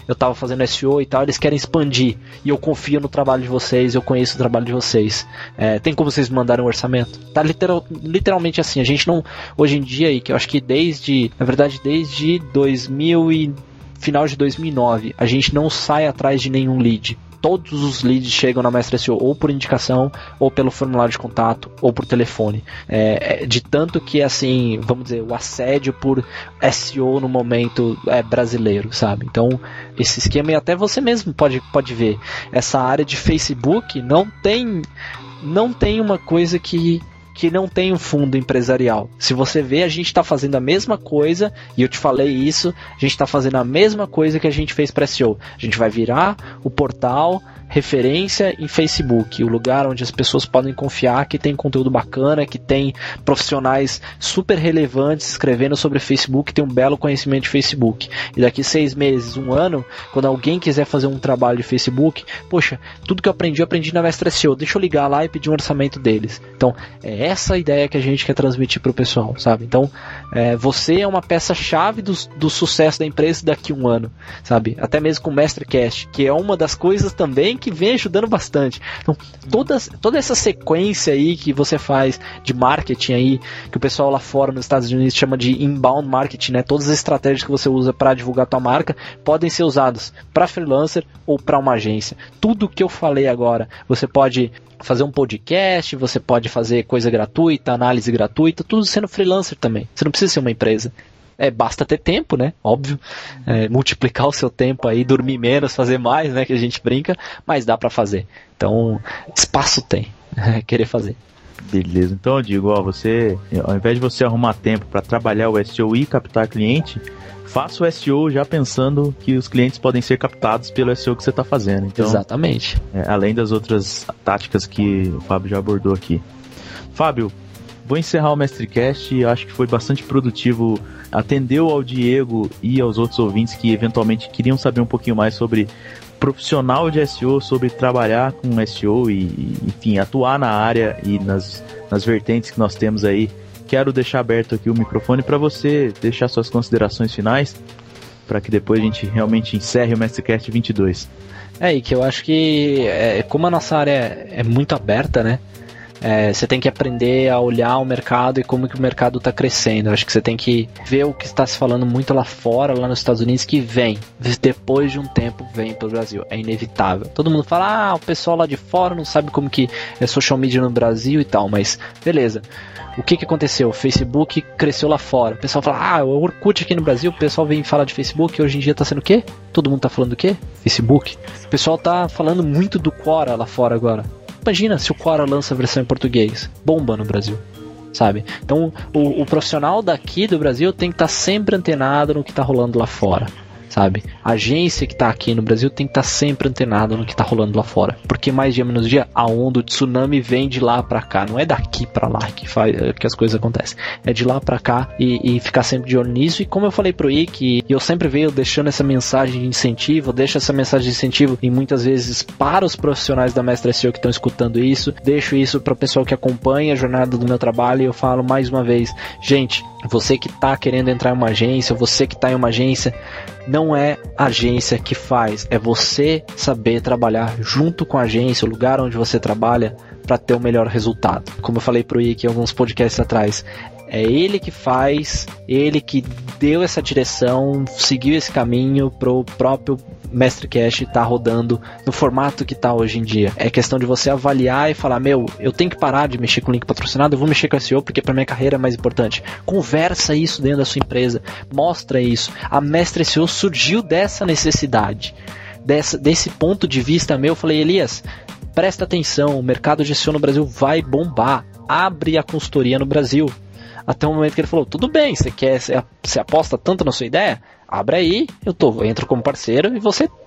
eu tava fazendo S E O e tal, eles querem expandir, e eu confio no trabalho de vocês, eu conheço o trabalho de vocês. É, tem como vocês me mandarem um orçamento? Tá literal, literalmente assim, a gente não, hoje em dia, aí, que eu acho que desde, na verdade, desde dois mil e final de dois mil e nove, a gente não sai atrás de nenhum lead. Todos os leads chegam na Mestre S E O ou por indicação, ou pelo formulário de contato, ou por telefone. É, de tanto que, assim, vamos dizer, o assédio por S E O no momento é brasileiro, sabe? Então, esse esquema, e até você mesmo pode, pode ver, essa área de Facebook não tem, não tem uma coisa que... que não tem um fundo empresarial. Se você vê, a gente está fazendo a mesma coisa, e eu te falei isso, a gente está fazendo a mesma coisa que a gente fez para S E O. A gente vai virar o portal referência em Facebook, o lugar onde as pessoas podem confiar que tem conteúdo bacana, que tem profissionais super relevantes escrevendo sobre Facebook, tem um belo conhecimento de Facebook. E daqui seis meses, um ano, quando alguém quiser fazer um trabalho de Facebook, poxa, tudo que eu aprendi, eu aprendi na Mestre S E O, deixa eu ligar lá e pedir um orçamento deles. Então, é essa a ideia que a gente quer transmitir para o pessoal, sabe? Então, é, você é uma peça-chave do, do sucesso da empresa daqui a um ano, sabe? Até mesmo com o MestreCast, que é uma das coisas também que vem ajudando bastante. Então, toda, toda essa sequência aí que você faz de marketing aí, que o pessoal lá fora nos Estados Unidos chama de inbound marketing, né? Todas as estratégias que você usa para divulgar a tua marca podem ser usadas para freelancer ou para uma agência. Tudo que eu falei agora, você pode fazer um podcast, você pode fazer coisa gratuita, análise gratuita, tudo sendo freelancer também. Você não precisa ser uma empresa. É, basta ter tempo, né? Óbvio. É, multiplicar o seu tempo aí, dormir menos, fazer mais, né? Que a gente brinca, mas dá pra fazer. Então, espaço tem. É, querer fazer. Beleza. Então eu digo, ó, você, ao invés de você arrumar tempo para trabalhar o S E O e captar cliente, faça o S E O já pensando que os clientes podem ser captados pelo S E O que você está fazendo. Então, exatamente. É, além das outras táticas que o Fábio já abordou aqui. Fábio, vou encerrar o MestreCast e acho que foi bastante produtivo. Atendeu ao Diego e aos outros ouvintes que eventualmente queriam saber um pouquinho mais sobre profissional de S E O, sobre trabalhar com S E O e, enfim, atuar na área e nas, nas vertentes que nós temos aí. Quero deixar aberto aqui o microfone para você deixar suas considerações finais, para que depois a gente realmente encerre o MestreCast vinte e dois. É, e que eu acho que, é, como a nossa área é, é muito aberta, né? É, você tem que aprender a olhar o mercado e como que o mercado está crescendo. Eu acho que você tem que ver o que está se falando muito lá fora, lá nos Estados Unidos, que vem, depois de um tempo, vem para o Brasil. É inevitável. Todo mundo fala, ah, o pessoal lá de fora não sabe como que é social media no Brasil e tal, mas beleza. O que que aconteceu? O Facebook cresceu lá fora. O pessoal fala, ah, o Orkut aqui no Brasil, o pessoal vem falar de Facebook e hoje em dia tá sendo o quê? Todo mundo tá falando do quê? Facebook. O pessoal tá falando muito do Quora lá fora agora. Imagina se o Quora lança a versão em português. Bomba no Brasil, sabe? Então, o, o profissional daqui do Brasil tem que estar sempre antenado no que tá rolando lá fora, sabe? A agência que está aqui no Brasil tem que estar sempre antenada no que está rolando lá fora, porque mais dia menos dia a onda, o tsunami vem de lá para cá, não é daqui para lá que, faz, que as coisas acontecem, é de lá para cá e, e ficar sempre de olho nisso. E como eu falei pro Ike, e eu sempre venho deixando essa mensagem de incentivo, eu deixo essa mensagem de incentivo e muitas vezes para os profissionais da Mestre S E O que estão escutando isso, deixo isso para o pessoal que acompanha a jornada do meu trabalho e eu falo mais uma vez, gente, você que está querendo entrar em uma agência, você que está em uma agência, não é a agência que faz, é você saber trabalhar junto com a agência, o lugar onde você trabalha, para ter o melhor resultado. Como eu falei pro Ike em alguns podcasts atrás, é ele que faz, ele que deu essa direção, seguiu esse caminho pro próprio MestreCast estar tá rodando no formato que tá hoje em dia. É questão de você avaliar e falar, meu, eu tenho que parar de mexer com link patrocinado, eu vou mexer com S E O porque pra minha carreira é mais importante. Conversa isso dentro da sua empresa, mostra isso. A Mestre S E O surgiu dessa necessidade, dessa, desse ponto de vista meu. Eu falei, Elias, presta atenção, o mercado de S E O no Brasil vai bombar, abre a consultoria no Brasil. Até o momento que ele falou, tudo bem, você quer, você aposta tanto na sua ideia? Abre aí, eu, tô, eu entro como parceiro e você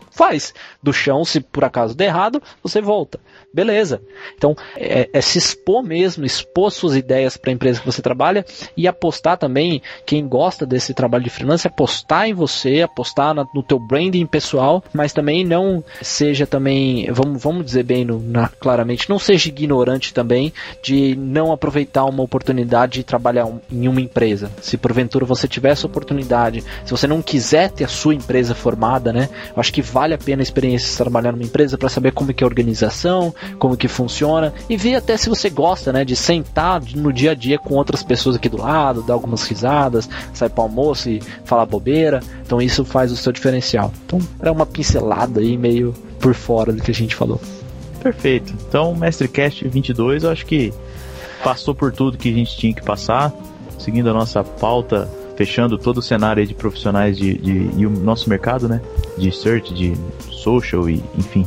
faz. Do chão, se por acaso der errado, você volta. Beleza. Então, é, é se expor mesmo, expor suas ideias para a empresa que você trabalha e apostar também, quem gosta desse trabalho de freelance, apostar em você, apostar na, no teu branding pessoal, mas também não seja também, vamos, vamos dizer bem no, na, claramente, não seja ignorante também de não aproveitar uma oportunidade de trabalhar um, em uma empresa. Se porventura você tiver essa oportunidade, se você não quiser ter a sua empresa formada, né, eu acho que vale a pena a experiência de trabalhar numa empresa para saber como que é a organização, como que funciona e ver até se você gosta, né, de sentar no dia a dia com outras pessoas aqui do lado, dar algumas risadas, sair para almoço e falar bobeira. Então isso faz o seu diferencial. Então é uma pincelada aí meio por fora do que a gente falou. Perfeito. Então, MestreCast vinte e dois, eu acho que passou por tudo que a gente tinha que passar, seguindo a nossa pauta, fechando todo o cenário aí de profissionais de, de, e o nosso mercado, né, de search, de social e enfim.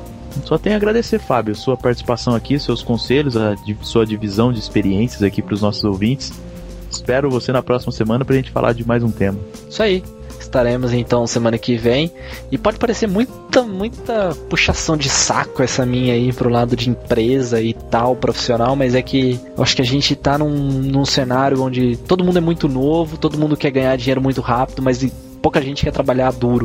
Só tenho a agradecer, Fábio, sua participação aqui, seus conselhos, a sua divisão de experiências aqui para os nossos ouvintes. Espero você na próxima semana para a gente falar de mais um tema. Isso aí. Estaremos então semana que vem. E pode parecer muita, muita puxação de saco essa minha aí pro lado de empresa e tal, profissional, mas é que eu acho que a gente tá num, num cenário onde todo mundo é muito novo, todo mundo quer ganhar dinheiro muito rápido, mas pouca gente quer trabalhar duro.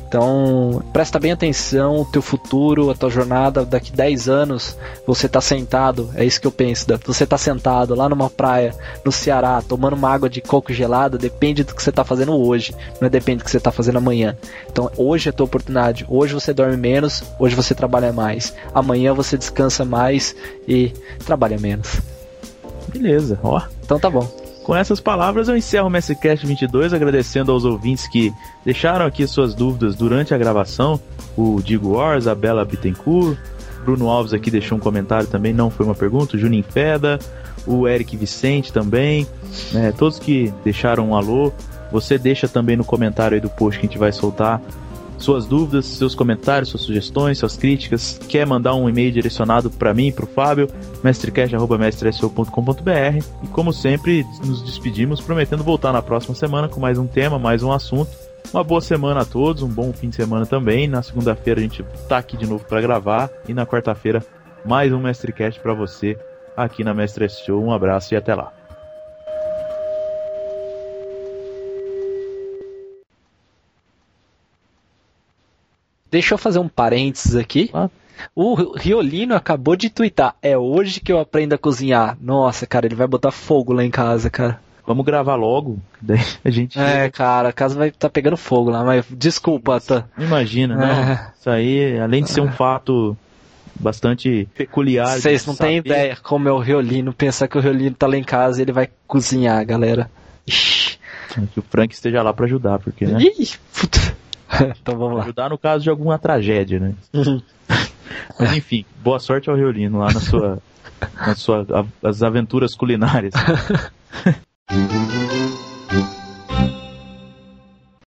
Então, presta bem atenção, o teu futuro, a tua jornada, daqui dez anos, você tá sentado, é isso que eu penso, você tá sentado lá numa praia, no Ceará, tomando uma água de coco gelada, depende do que você tá fazendo hoje, não é depende do que você tá fazendo amanhã. Então, hoje é a tua oportunidade, hoje você dorme menos, hoje você trabalha mais, amanhã você descansa mais e trabalha menos. Beleza, ó. Então tá bom. Com essas palavras eu encerro o MestreCast vinte e dois, agradecendo aos ouvintes que deixaram aqui suas dúvidas durante a gravação. O Diego Wars, a Bela Bittencourt, Bruno Alves aqui deixou um comentário também, não foi uma pergunta, o Juninho Feda, o Eric Vicente também, né, todos que deixaram um alô. Você deixa também no comentário aí do post que a gente vai soltar suas dúvidas, seus comentários, suas sugestões, suas críticas. Quer mandar um e-mail direcionado para mim, para o Fábio, mestrecast arroba mestre s o ponto com ponto b r. E como sempre, nos despedimos prometendo voltar na próxima semana com mais um tema, mais um assunto. Uma boa semana a todos, um bom fim de semana também. Na segunda-feira a gente tá aqui de novo para gravar e na quarta-feira mais um MestreCast para você aqui na Mestre S O. Um abraço e até lá. Deixa eu fazer um parênteses aqui. Ah. O Riolino acabou de twittar. É hoje que eu aprendo a cozinhar. Nossa, cara, ele vai botar fogo lá em casa, cara. Vamos gravar logo. Daí a gente... É, cara, a casa vai estar tá pegando fogo lá, mas desculpa, tá? Imagina, né? É. Isso aí, além de ser um fato bastante peculiar. Vocês não têm ideia como é o Riolino. Pensar que o Riolino tá lá em casa e ele vai cozinhar, galera. Ixi. Que o Frank esteja lá pra ajudar, porque, né? Ih, puta. Então vamos lá. Ajudar no caso de alguma tragédia, né? Uhum. Mas enfim, boa sorte ao Riolino lá na sua, na sua, as aventuras culinárias.